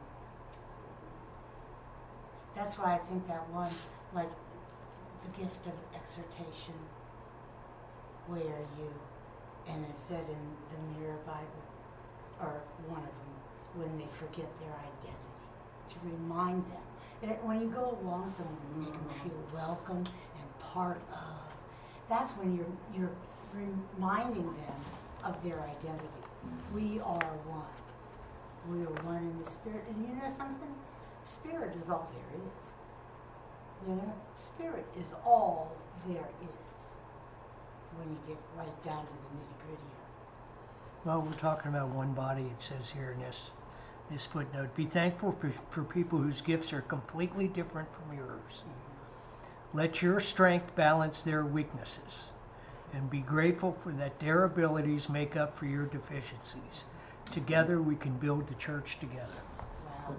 S2: That's why I think that one, like the gift of exhortation, where you, and it said in the Mirror Bible, or one of them, when they forget their identity, to remind them. And when you go along someone and make them feel welcome and part of, that's when you're you're reminding them of their identity. We are one. We are one in the spirit. And you know something? Spirit is all there is. You know? Spirit is all there is. When you get right down to the nitty gritty of it.
S5: Well, we're talking about one body, it says here in this, this footnote. Be thankful for, for people whose gifts are completely different from yours. Let your strength balance their weaknesses, and be grateful for that their abilities make up for your deficiencies. Together we can build the church together.
S2: Wow.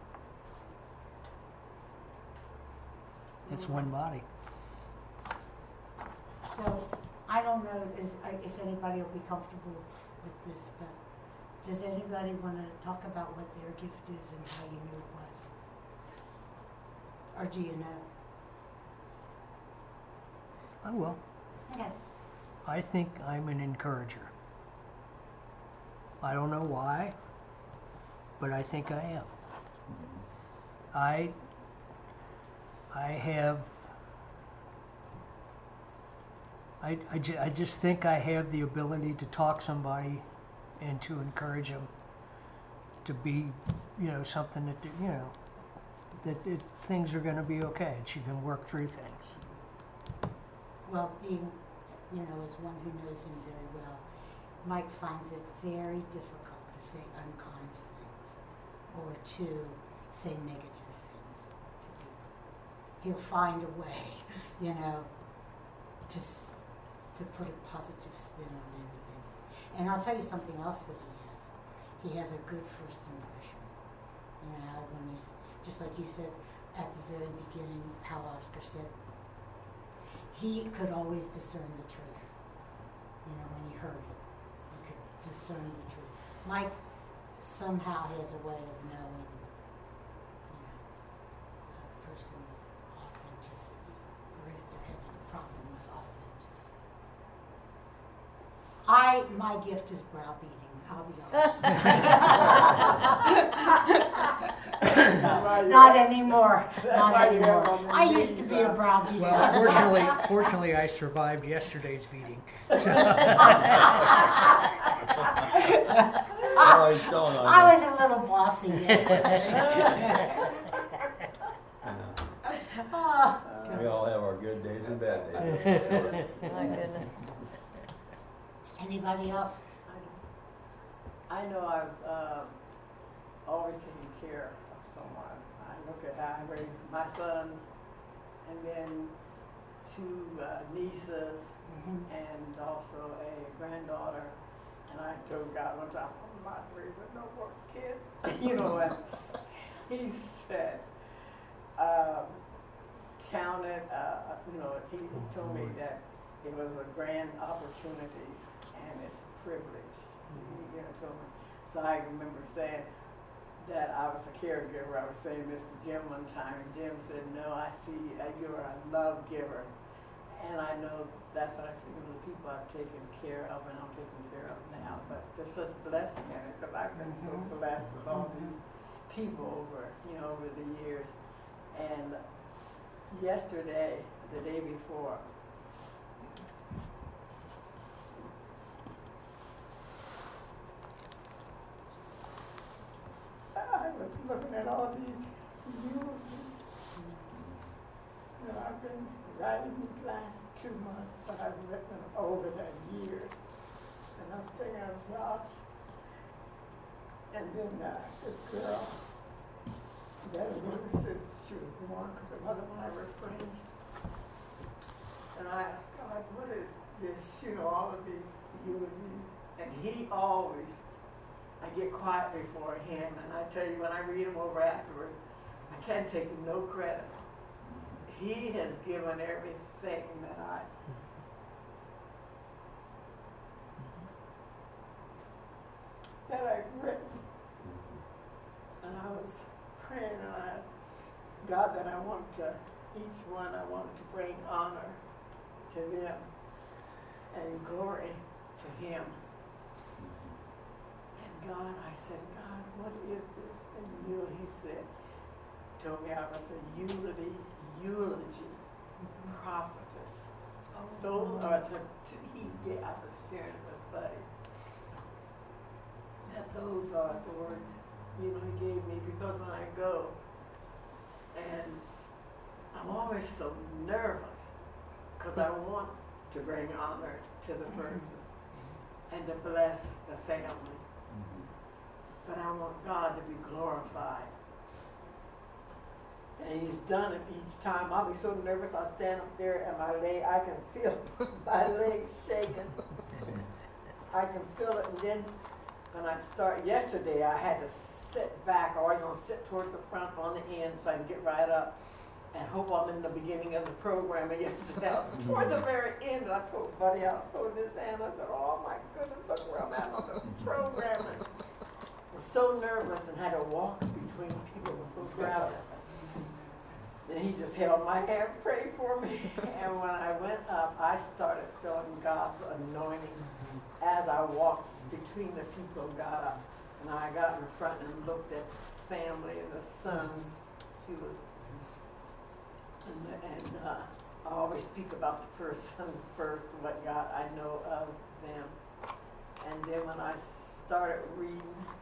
S5: It's one body.
S2: So, I don't know is, uh, if anybody will be comfortable with this, but does anybody want to talk about what their gift is and how you knew it was? Or do you know?
S5: I will.
S2: Okay.
S5: I think I'm an encourager. I don't know why, but I think I am. I I have I, I, ju- I just think I have the ability to talk somebody and to encourage them to be, you know, something that, you know, that it, things are going to be okay, that you can work through things.
S2: Well, being, you know, as one who knows him very well, Mike finds it very difficult to say unkind things or to say negative things to people. He'll find a way, you know, to s- to put a positive spin on everything. And I'll tell you something else that he has. He has a good first impression. You know, how when he's, just like you said at the very beginning, how Oscar said, he could always discern the truth. You know, when he heard it, he could discern the truth. Mike somehow has a way of knowing, you know, a person's authenticity, or if they're having a problem with authenticity. I, my gift is browbeating, I'll be honest. Not anymore, not
S3: why you have
S2: anymore.
S3: all the
S2: I used to be a
S3: meetings,
S2: browbeater.
S5: Well, fortunately, fortunately, I survived yesterday's beating.
S4: Oh, he's telling on
S2: I
S4: you.
S2: was a little bossy yesterday. Oh,
S4: We all have our good days and bad days.
S6: My goodness.
S2: Anybody else?
S3: I know I've uh, always taken care of someone. I look at how I raised my sons, and then two uh, nieces
S2: Mhm.
S3: and also a granddaughter. And I told God one time, I'm not raising no more kids. You know, and he said, um, count it, uh, you know, he, he told me that it was a grand opportunity and it's a privilege. He, you know, told me. So I remember saying that I was a caregiver. I was saying this to Jim one time, and Jim said, no, I see uh, you're a love giver. And I know that's what I feel, the people I've taken care of and I'm taking care of now. But there's such blessing in it because I've been so
S2: Mhm.
S3: blessed with all these people over, you know, over the years. And yesterday, the day before, I was looking at all these eulogies that I've been writing these last two months, but I've written over the years. And I was thinking of Josh, and then uh, this girl that I knew since she was born, because her mother and I were friends. And I asked God, what is this, you know, all of these eulogies? And he always, I get quiet before him, and I tell you, when I read them over afterwards, I can't take him no credit. He has given everything that I, that I've written. And I was praying, and I asked God that I want to, each one I wanted to bring honor to them and glory to him. And God, I said, God, what is this? And you know, he said, told me I was a eulogy, eulogy prophetess. Those are to, to he did, I was sharing with Buddy. That those are the words, you know, he gave me, because when I go, and I'm always so nervous, because I want to bring honor to the person and to bless the family. But I want God to be glorified. And he's done it each time. I'll be so nervous, I'll stand up there and my leg, I can feel my legs shaking. I can feel it. And then when I start, yesterday I had to sit back, or I was going to sit towards the front on the end so I can get right up and hope I'm in the beginning of the program. And yesterday I was toward the very end, and I told Buddy, I was holding his hand, I said, oh my goodness, look where I'm at on the program. And I was so nervous and had to walk between people, it was so crowded. And he just held my hand, prayed for me. And when I went up, I started feeling God's anointing as I walked between the people, got up. And I got in front and looked at the family and the sons. She was, and, the, and uh, I always speak about the person first, what God I know of them. And then when I started reading,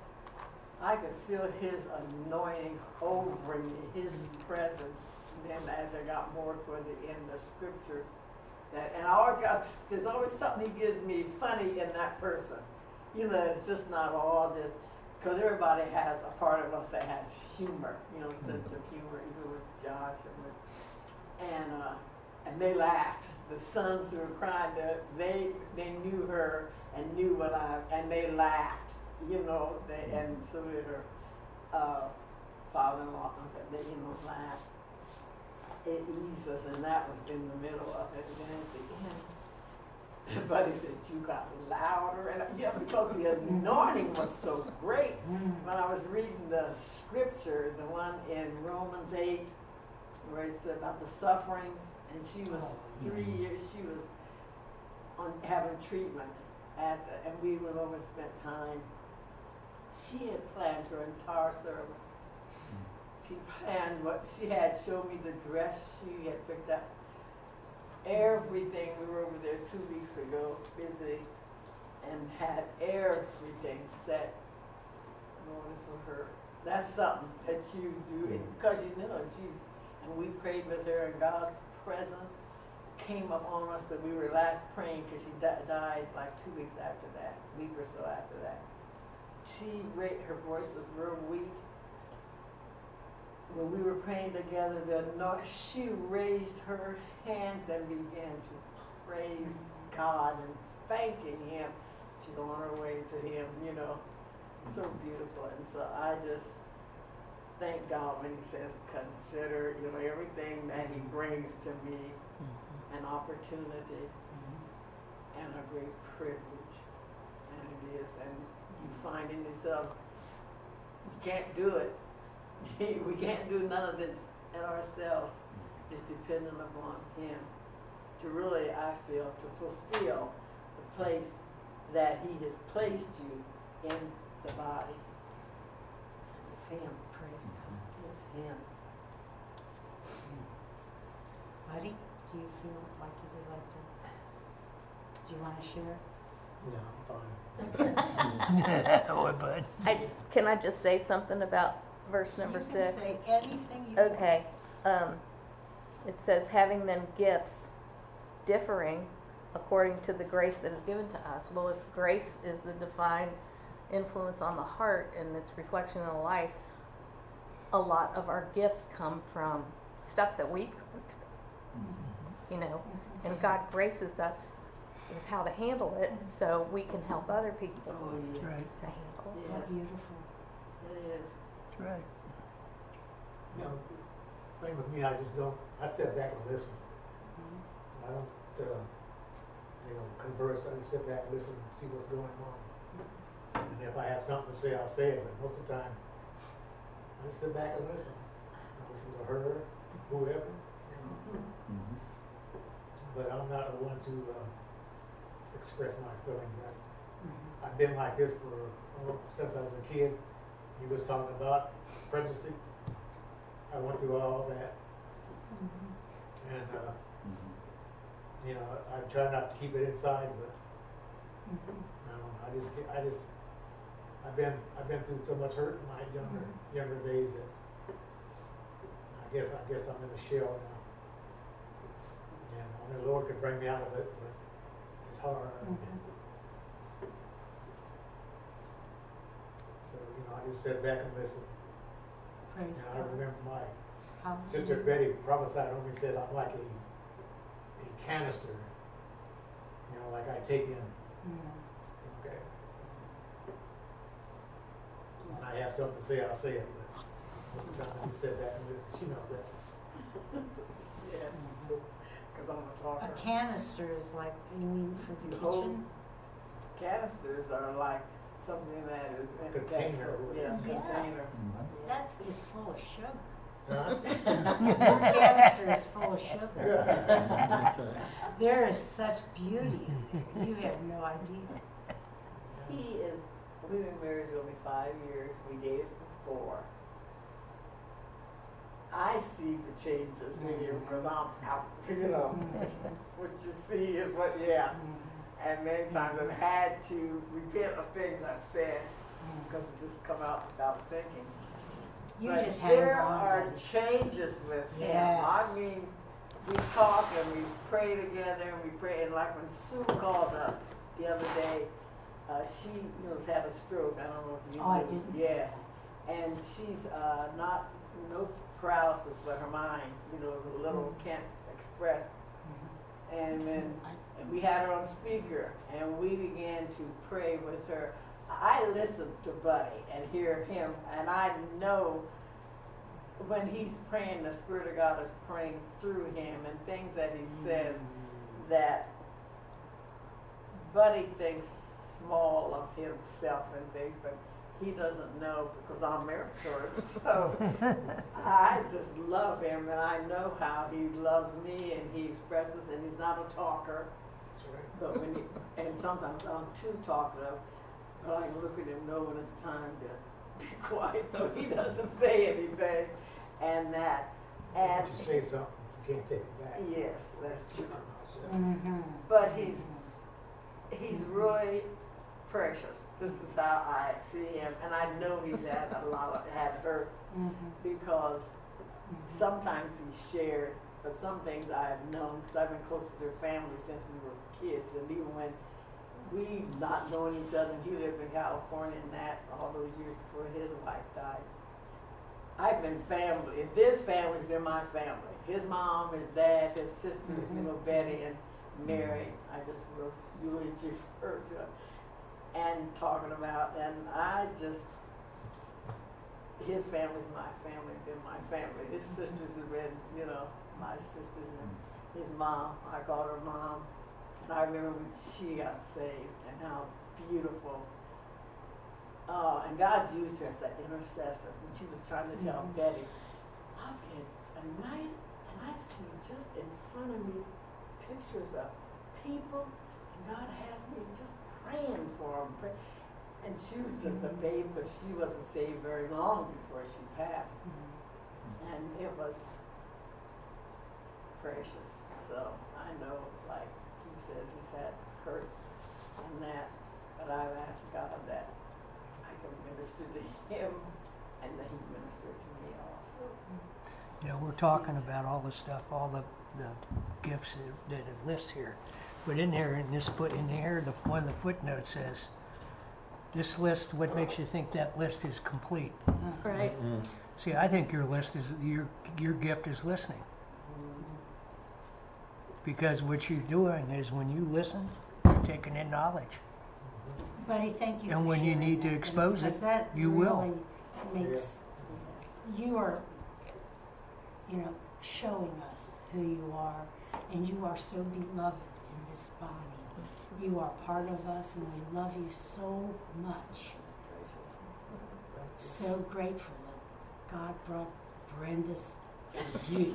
S3: I could feel his anointing over me, his presence. And then as I got more toward the end of scriptures, that, and I always got, there's always something he gives me funny in that person. You know, it's just not all this, because everybody has a part of us that has humor, you know, sense of humor, even with Josh and with, and, uh, and they laughed. The sons who were crying, they, they knew her and knew what I, and they laughed, you know, they, and so did her uh, father-in-law, they, you know, laughed. It eased us, and that was in the middle of it. And then at the end, Buddy said, you got louder. And yeah, because the anointing was so great. When I was reading the scripture, the one in Romans eight, where it said about the sufferings, and she was three years, she was on having treatment at the, and we went over and spent time. She had planned her entire service. She planned what she had, showed me the dress she had picked up. Everything, we were over there two weeks ago, busy, and had everything set in order for her. That's something that you do, because you know, she's, and we prayed with her, and God's presence came upon us, but we were last praying because she di- died like two weeks after that, a week or so after that. She, her voice was real weak. when we were praying together, the anoint, she raised her hands and began to praise God and thanking Him. She's on her way to Him, you know. So beautiful. And so I just thank God when He says, consider, you know, everything that He brings to me an opportunity and a great privilege. And it is. And you find in yourself, you can't do it. We can't do none of this in ourselves. It's dependent upon Him to really, I feel, to fulfill the place that He has placed you in the body. It's Him.
S2: Praise God.
S3: It's Him.
S2: Buddy, do you feel like you would like to, do you want to share?
S7: No, I'm fine.
S5: Oh, bud.
S6: I, can I just say something about verse number
S2: You can
S6: six?
S2: say anything you want.
S6: Okay. Um, it says, having then gifts differing according to the grace that is given to us. Well, if grace is the divine influence on the heart and its reflection in the life, a lot of our gifts come from stuff that we've gone through, you know, and God graces us with how to handle it so we can help other people
S3: Oh,
S5: That's
S3: yes.
S5: right.
S6: to handle it.
S2: How
S3: Yes.
S2: beautiful.
S3: It is.
S5: That's right.
S7: You know, the thing with me, I just don't, I sit back and listen. I don't, uh, you know, converse, I just sit back and listen and see what's going on. And if I have something to say, I'll say it, but most of the time, I just sit back and listen. I listen to her, whoever, you know.
S4: Mhm.
S7: But I'm not the one to, uh, express my feelings. I,
S2: Mhm.
S7: I've been like this for, oh, since I was a kid. You was talking about pregnancy. I went through all that,
S2: Mhm.
S7: and, uh,
S4: Mhm.
S7: you know, I try not to keep it inside, but
S2: Mhm.
S7: I don't know, I just, get- I just, I've been, I've been through so much hurt in my younger, younger days that I guess, I guess I'm in a shell now. And only the Lord could bring me out of it, but it's hard.
S2: Mhm.
S7: So, you know, I just sit back and listen.
S2: Praise
S7: And I
S2: God.
S7: remember my
S2: Hallelujah.
S7: Sister Betty prophesied on me, said I'm like a, a canister, you know, like I take in,
S2: Mm.
S7: okay. When I have something to say, I'll say it, but most of the time I just sit back and listen. She knows that.
S3: Yes. Because I'm a
S2: A
S3: talker.
S2: canister is like, you mean for the
S3: You hold-
S2: kitchen?
S3: Canisters are like something that is in a
S7: Container.
S3: Yeah,
S2: Yeah.
S3: container.
S2: That's just full of sugar.
S7: Huh?
S2: Your canister is full of sugar.
S7: Yeah.
S4: That's right.
S2: There is such beauty. You have no idea.
S3: He is, we've been married, it's gonna be five years, we dated for four. I see the changes in you because I'm out, you know, what you see is what, yeah. And many times I've had to repent of things I've said because it's just come out without thinking.
S2: You
S3: But
S2: just hang
S3: there
S2: on.
S3: are
S2: buddy.
S3: changes with him.
S2: Yes.
S3: I mean, we talk and we pray together and we pray. And like when Sue called us the other day, uh, she you know, had a stroke. I don't know if you
S2: Oh, I
S3: knew.
S2: didn't.
S3: Yes. And she's uh, not, no paralysis, but her mind, you know, is a little, can't express. And then and we had her on speaker and we began to pray with her. I listen to Buddy and hear him, and I know when he's praying, the Spirit of God is praying through him, and things that he says that Buddy thinks small of himself and things, but he doesn't know because I'm married to her. So I just love him, and I know how he loves me, and he expresses, and he's not a talker.
S7: That's right.
S3: But when he, and sometimes I'm too talkative, but I can look at him, know when it's time to be quiet, though he doesn't say anything, and that, and
S7: Once you say something, you can't take it back.
S3: yes, that's
S7: Keep
S3: true.
S7: your mouth shut.
S2: Mm-hmm.
S3: But he's he's really precious. This is how I see him, and I know he's had a lot of had hurts
S2: Mm-hmm.
S3: because sometimes he's shared, but some things I've known because I've been close to their family since we were kids, and even when we not knowing each other, and he lived in California and that all those years before his wife died. I've been family. If there's families, they're my family. His mom, his dad, his sisters,
S2: Mhm.
S3: you know, Betty and Mary. I just will usually refer to them. And talking about, and I just, his family's my family, been my family. His sisters have been, you know, my sisters and his mom. I called her mom. And I remember when she got saved and how beautiful. Uh, and God used her as an intercessor when she was trying to tell
S2: Mhm.
S3: Betty, I've had a night and I see just in front of me pictures of people and God has me just praying for them. Pray. And she was just a babe, but she wasn't saved very long before she passed. And it was precious. So I know, like he says, he's had hurts and that, but I've asked God that I can minister to him and that he ministered to me also.
S5: You know, we're talking about all the stuff, all the, the gifts that, that it lists here. But in there, in this foot, in here, the one of the footnotes says, this list, what makes you think that list is complete?
S6: Right.
S1: Mm.
S5: See, I think your list is, your, your gift is listening. Because what you're doing is when you listen, you're taking in knowledge.
S2: Buddy, thank you
S5: And
S2: for
S5: when you
S2: sharing
S5: need to
S2: that,
S5: expose it,
S2: because that
S5: you will.
S2: really makes, you are, you know, showing us who you are, and you are so beloved in this body. You are part of us, and we love you so much. So grateful that God brought Brenda's to you.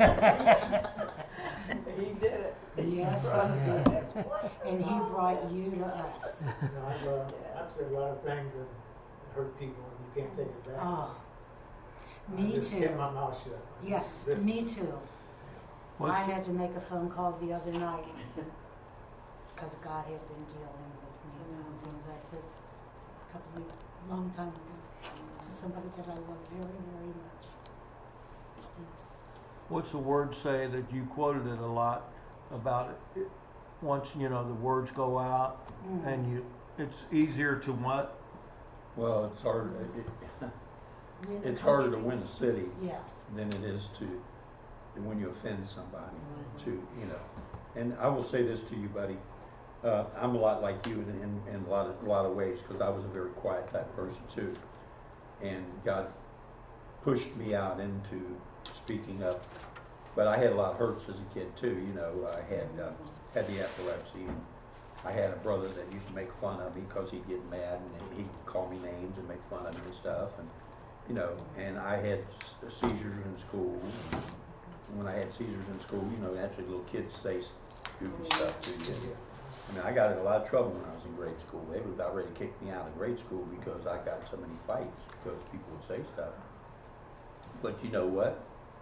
S3: He did it.
S2: Yes, he did. And he brought you to us.
S7: You know, I've, uh, I've said a lot of things that hurt people and you can't take it back.
S2: Oh,
S7: I
S2: me
S7: just
S2: too.
S7: kept my mouth shut. I
S2: Yes,
S7: just listened.
S2: me too.
S1: What's-
S2: I had to make a phone call the other night because God had been dealing with me about things. I said a couple of, long time ago to somebody that I love very, very much. And just-
S1: What's the word say that you quoted it a lot about it, it once you know the words go out
S2: Mm.
S1: and you it's easier to what?
S4: Well, it's hard, it,
S2: Win a
S4: it's harder to
S2: country.
S4: win a city
S2: Yeah.
S4: than it is to, when you offend somebody, to, you know. And I will say this to you, buddy, uh, I'm a lot like you in, in, in a lot of, a lot of ways, because I was a very quiet type person too. And God pushed me out into speaking up. But I had a lot of hurts as a kid too, you know, I had, uh, had the epilepsy, and I had a brother that used to make fun of me because he'd get mad and he'd call me names and make fun of me and stuff, and, you know, and I had s- seizures in school. And when I had seizures in school, you know, naturally little kids say s- goofy stuff to you. I mean, I got in a lot of trouble when I was in grade school. They were about ready to kick me out of grade school because I got so many fights because people would say stuff. But you know what?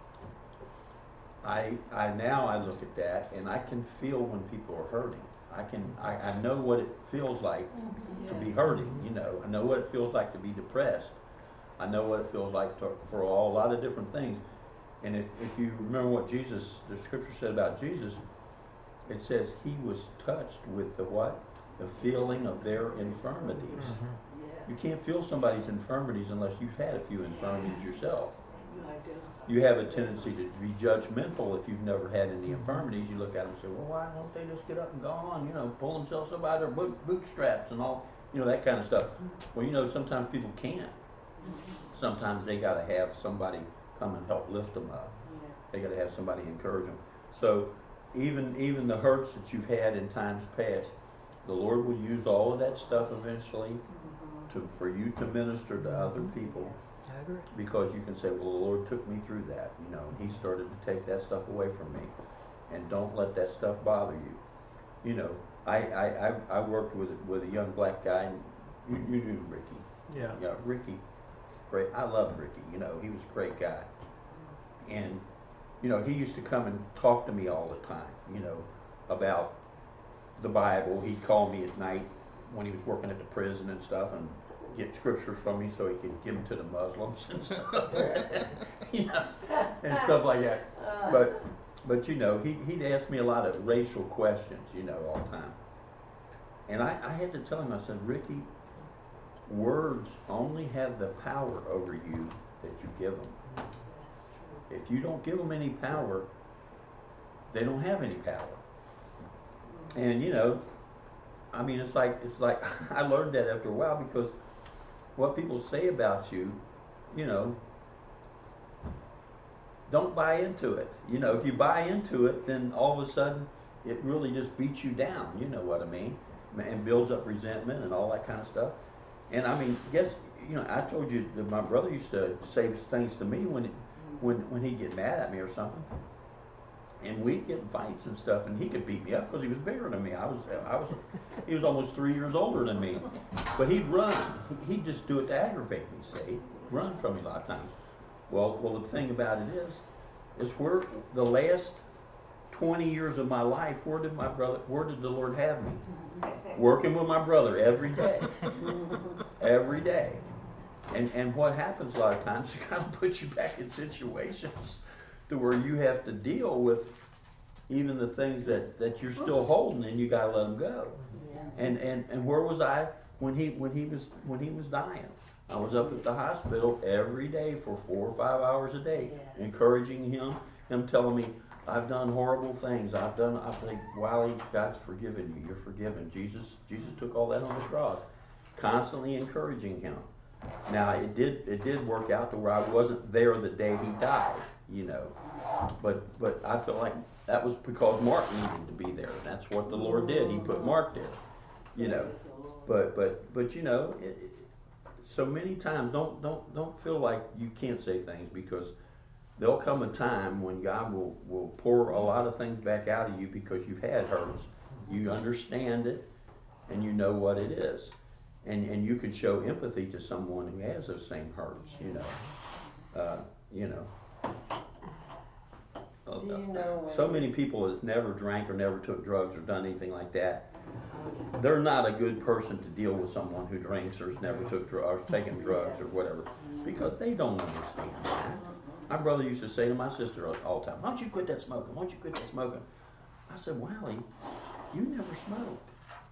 S4: I, I now I look at that and I can feel when people are hurting. I can I, I know what it feels like to be
S3: Yes.
S4: hurting, you know. I know what it feels like to be depressed. I know what it feels like to, for all, a lot of different things. And if, if you remember what Jesus, the scripture said about Jesus, it says he was touched with the what? The feeling of their infirmities.
S3: Yes.
S4: You can't feel somebody's infirmities unless you've had a few infirmities
S3: Yes.
S4: yourself.
S3: You identify.
S4: You have a tendency to be judgmental if you've never had any infirmities. You look at them and say, well, why don't they just get up and go on, you know, pull themselves up by their boot, bootstraps and all, you know, that kind of stuff. Well, you know, sometimes people can't. Sometimes they got to have somebody come and help lift them up.
S3: Yes.
S4: They got to have somebody encourage them. So even even the hurts that you've had in times past, the Lord will use all of that stuff eventually
S3: Mhm.
S4: to for you to minister to other people.
S5: I agree.
S4: Because you can say, well, the Lord took me through that, you know, and he started to take that stuff away from me. And don't let that stuff bother you. You know, I, I, I, I worked with with a young black guy, and you, you knew Ricky.
S1: Yeah.
S4: Yeah, Ricky, great. I love Ricky, you know, he was a great guy. And, you know, he used to come and talk to me all the time, you know, about the Bible. He'd call me at night when he was working at the prison and stuff, and get scriptures from me so he could give them to the Muslims and stuff, you know, and stuff like that. But, but you know, he, he'd ask me a lot of racial questions, you know, all the time. And I, I had to tell him, I said, Ricky, words only have the power over you that you give them.
S3: That's true.
S4: If you don't give them any power, they don't have any power. And you know, I mean, it's like it's like I learned that after a while, because what people say about you, you know, don't buy into it. You know, if you buy into it, then all of a sudden it really just beats you down. You know what I mean? And builds up resentment and all that kind of stuff. And I mean, guess you know, I told you that my brother used to say things to me when when when he'd get mad at me or something. And we'd get in fights and stuff, and he could beat me up because he was bigger than me. I was, I was, he was almost three years older than me. But he'd run. He'd just do it to aggravate me. See, run from me a lot of times. Well, well, the thing about it is, is where the last twenty years of my life, where did my brother, where did the Lord have me? Working with my brother every day, every day. And and what happens a lot of times, it kind of puts you back in situations to where you have to deal with even the things that, that you're still holding, and you got to let them go.
S3: Yeah.
S4: And, and and where was I when he when he was when he was dying? I was up at the hospital every day for four or five hours a day,
S3: Yes.
S4: encouraging him, him telling me, I've done horrible things. I've done. I think, Wiley, God's forgiven you. You're forgiven. Jesus Jesus took all that on the cross. Constantly encouraging him. Now it did it did work out to where I wasn't there the day he died, you know. But but I feel like that was because Mark needed to be there. That's what the Lord did. He put Mark there, you know.
S3: Praise the Lord.
S4: But but but you know, it, it, so many times don't don't don't feel like you can't say things, because there'll come a time when God will will pour a lot of things back out of you because you've had hurts. You understand it, and you know what it is, and and you can show empathy to someone who has those same hurts. You know, uh, you know.
S3: Do you know when
S4: So many people that's never drank or never took drugs or done anything like that, they're not a good person to deal with someone who drinks or has never took drugs or taken drugs or whatever, because they don't understand that. My brother used to say to my sister all the time, "Why don't you quit that smoking? Why don't you quit that smoking?" I said, "Wally, you never smoked."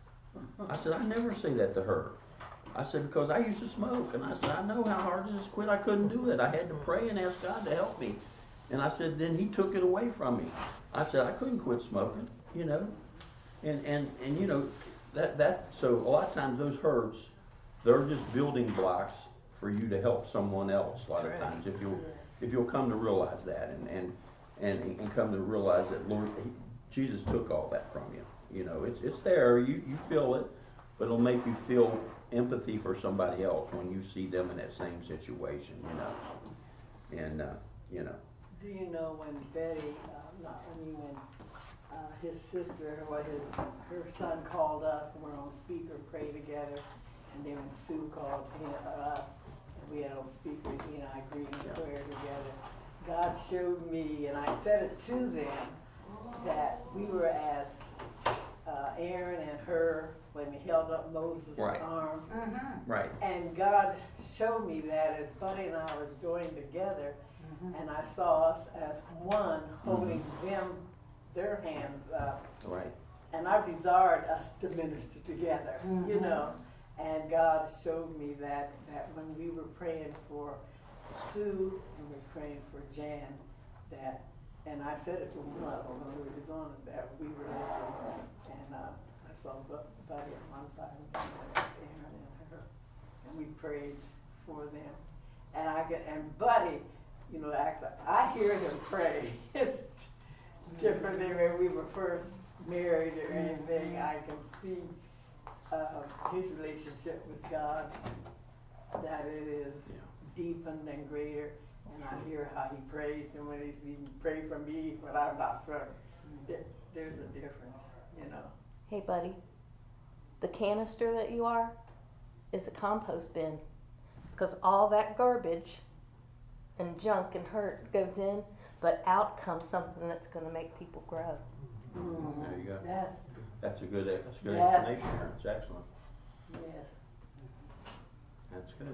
S4: I said, "I never say that to her." I said, "Because I used to smoke, and I said, I know how hard it is to quit. I couldn't do it. I had to pray and ask God to help me." And I said, then he took it away from me. I said, I couldn't quit smoking, you know. And, and, and you know, that, that, so a lot of times those hurts, they're just building blocks for you to help someone else a lot of times, if you'll, if you'll come to realize that, and, and, and, and come to realize that, Lord, he, Jesus took all that from you. You know, it's, it's there, you, you feel it, but it'll make you feel empathy for somebody else when you see them in that same situation, you know. And, uh, you know.
S3: Do you know when Betty, uh, not I mean when uh, his sister or his her son called us, and we're on speaker, pray together, and then when Sue called him, uh, us, and we had on speaker, he and I agreed in prayer together. God showed me, and I said it to them, that we were as uh, Aaron and her when they held up Moses'
S4: Right.
S3: arms.
S2: Mm-hmm.
S4: Right.
S3: And God showed me that as Buddy and I was joined together, and I saw us as one, holding them, their hands up.
S4: Right.
S3: And I desired us to minister together, you
S2: Mhm.
S3: know. And God showed me that, that when we were praying for Sue and was praying for Jan, that, and I said it to one of them when we was on it, that we were looking, and uh, I saw Bu- Buddy on one side and Aaron and her, and we prayed for them. And I get, and Buddy, you know, actually, I hear him pray. It's different than when we were first married or anything. I can see uh, his relationship with God, that it is
S4: Yeah.
S3: deepened and greater. And I hear how he prays, and when he's even prayed for me when I'm not from, it, there's a difference, you know.
S6: Hey, buddy, the canister that you are is a compost bin, because all that garbage and junk and hurt goes in, but out comes something that's going to make people grow.
S3: Mm.
S4: There you go.
S3: That's,
S4: That's a good, that's a good
S3: Yes.
S4: explanation, Aaron. It's excellent.
S3: yes,
S4: That's good.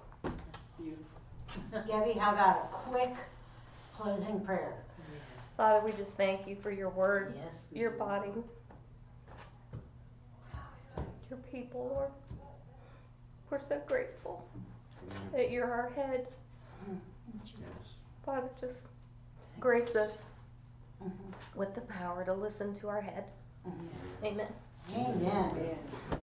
S3: beautiful.
S2: Debbie, how about a quick closing prayer?
S6: Father, we just thank you for your word,
S3: Yes.
S6: your body, your people, Lord. We're so grateful that you're our head. Father, just grace us
S2: Mhm.
S6: with the power to listen to our head.
S2: Mhm.
S6: Amen.
S2: Amen.
S3: Amen.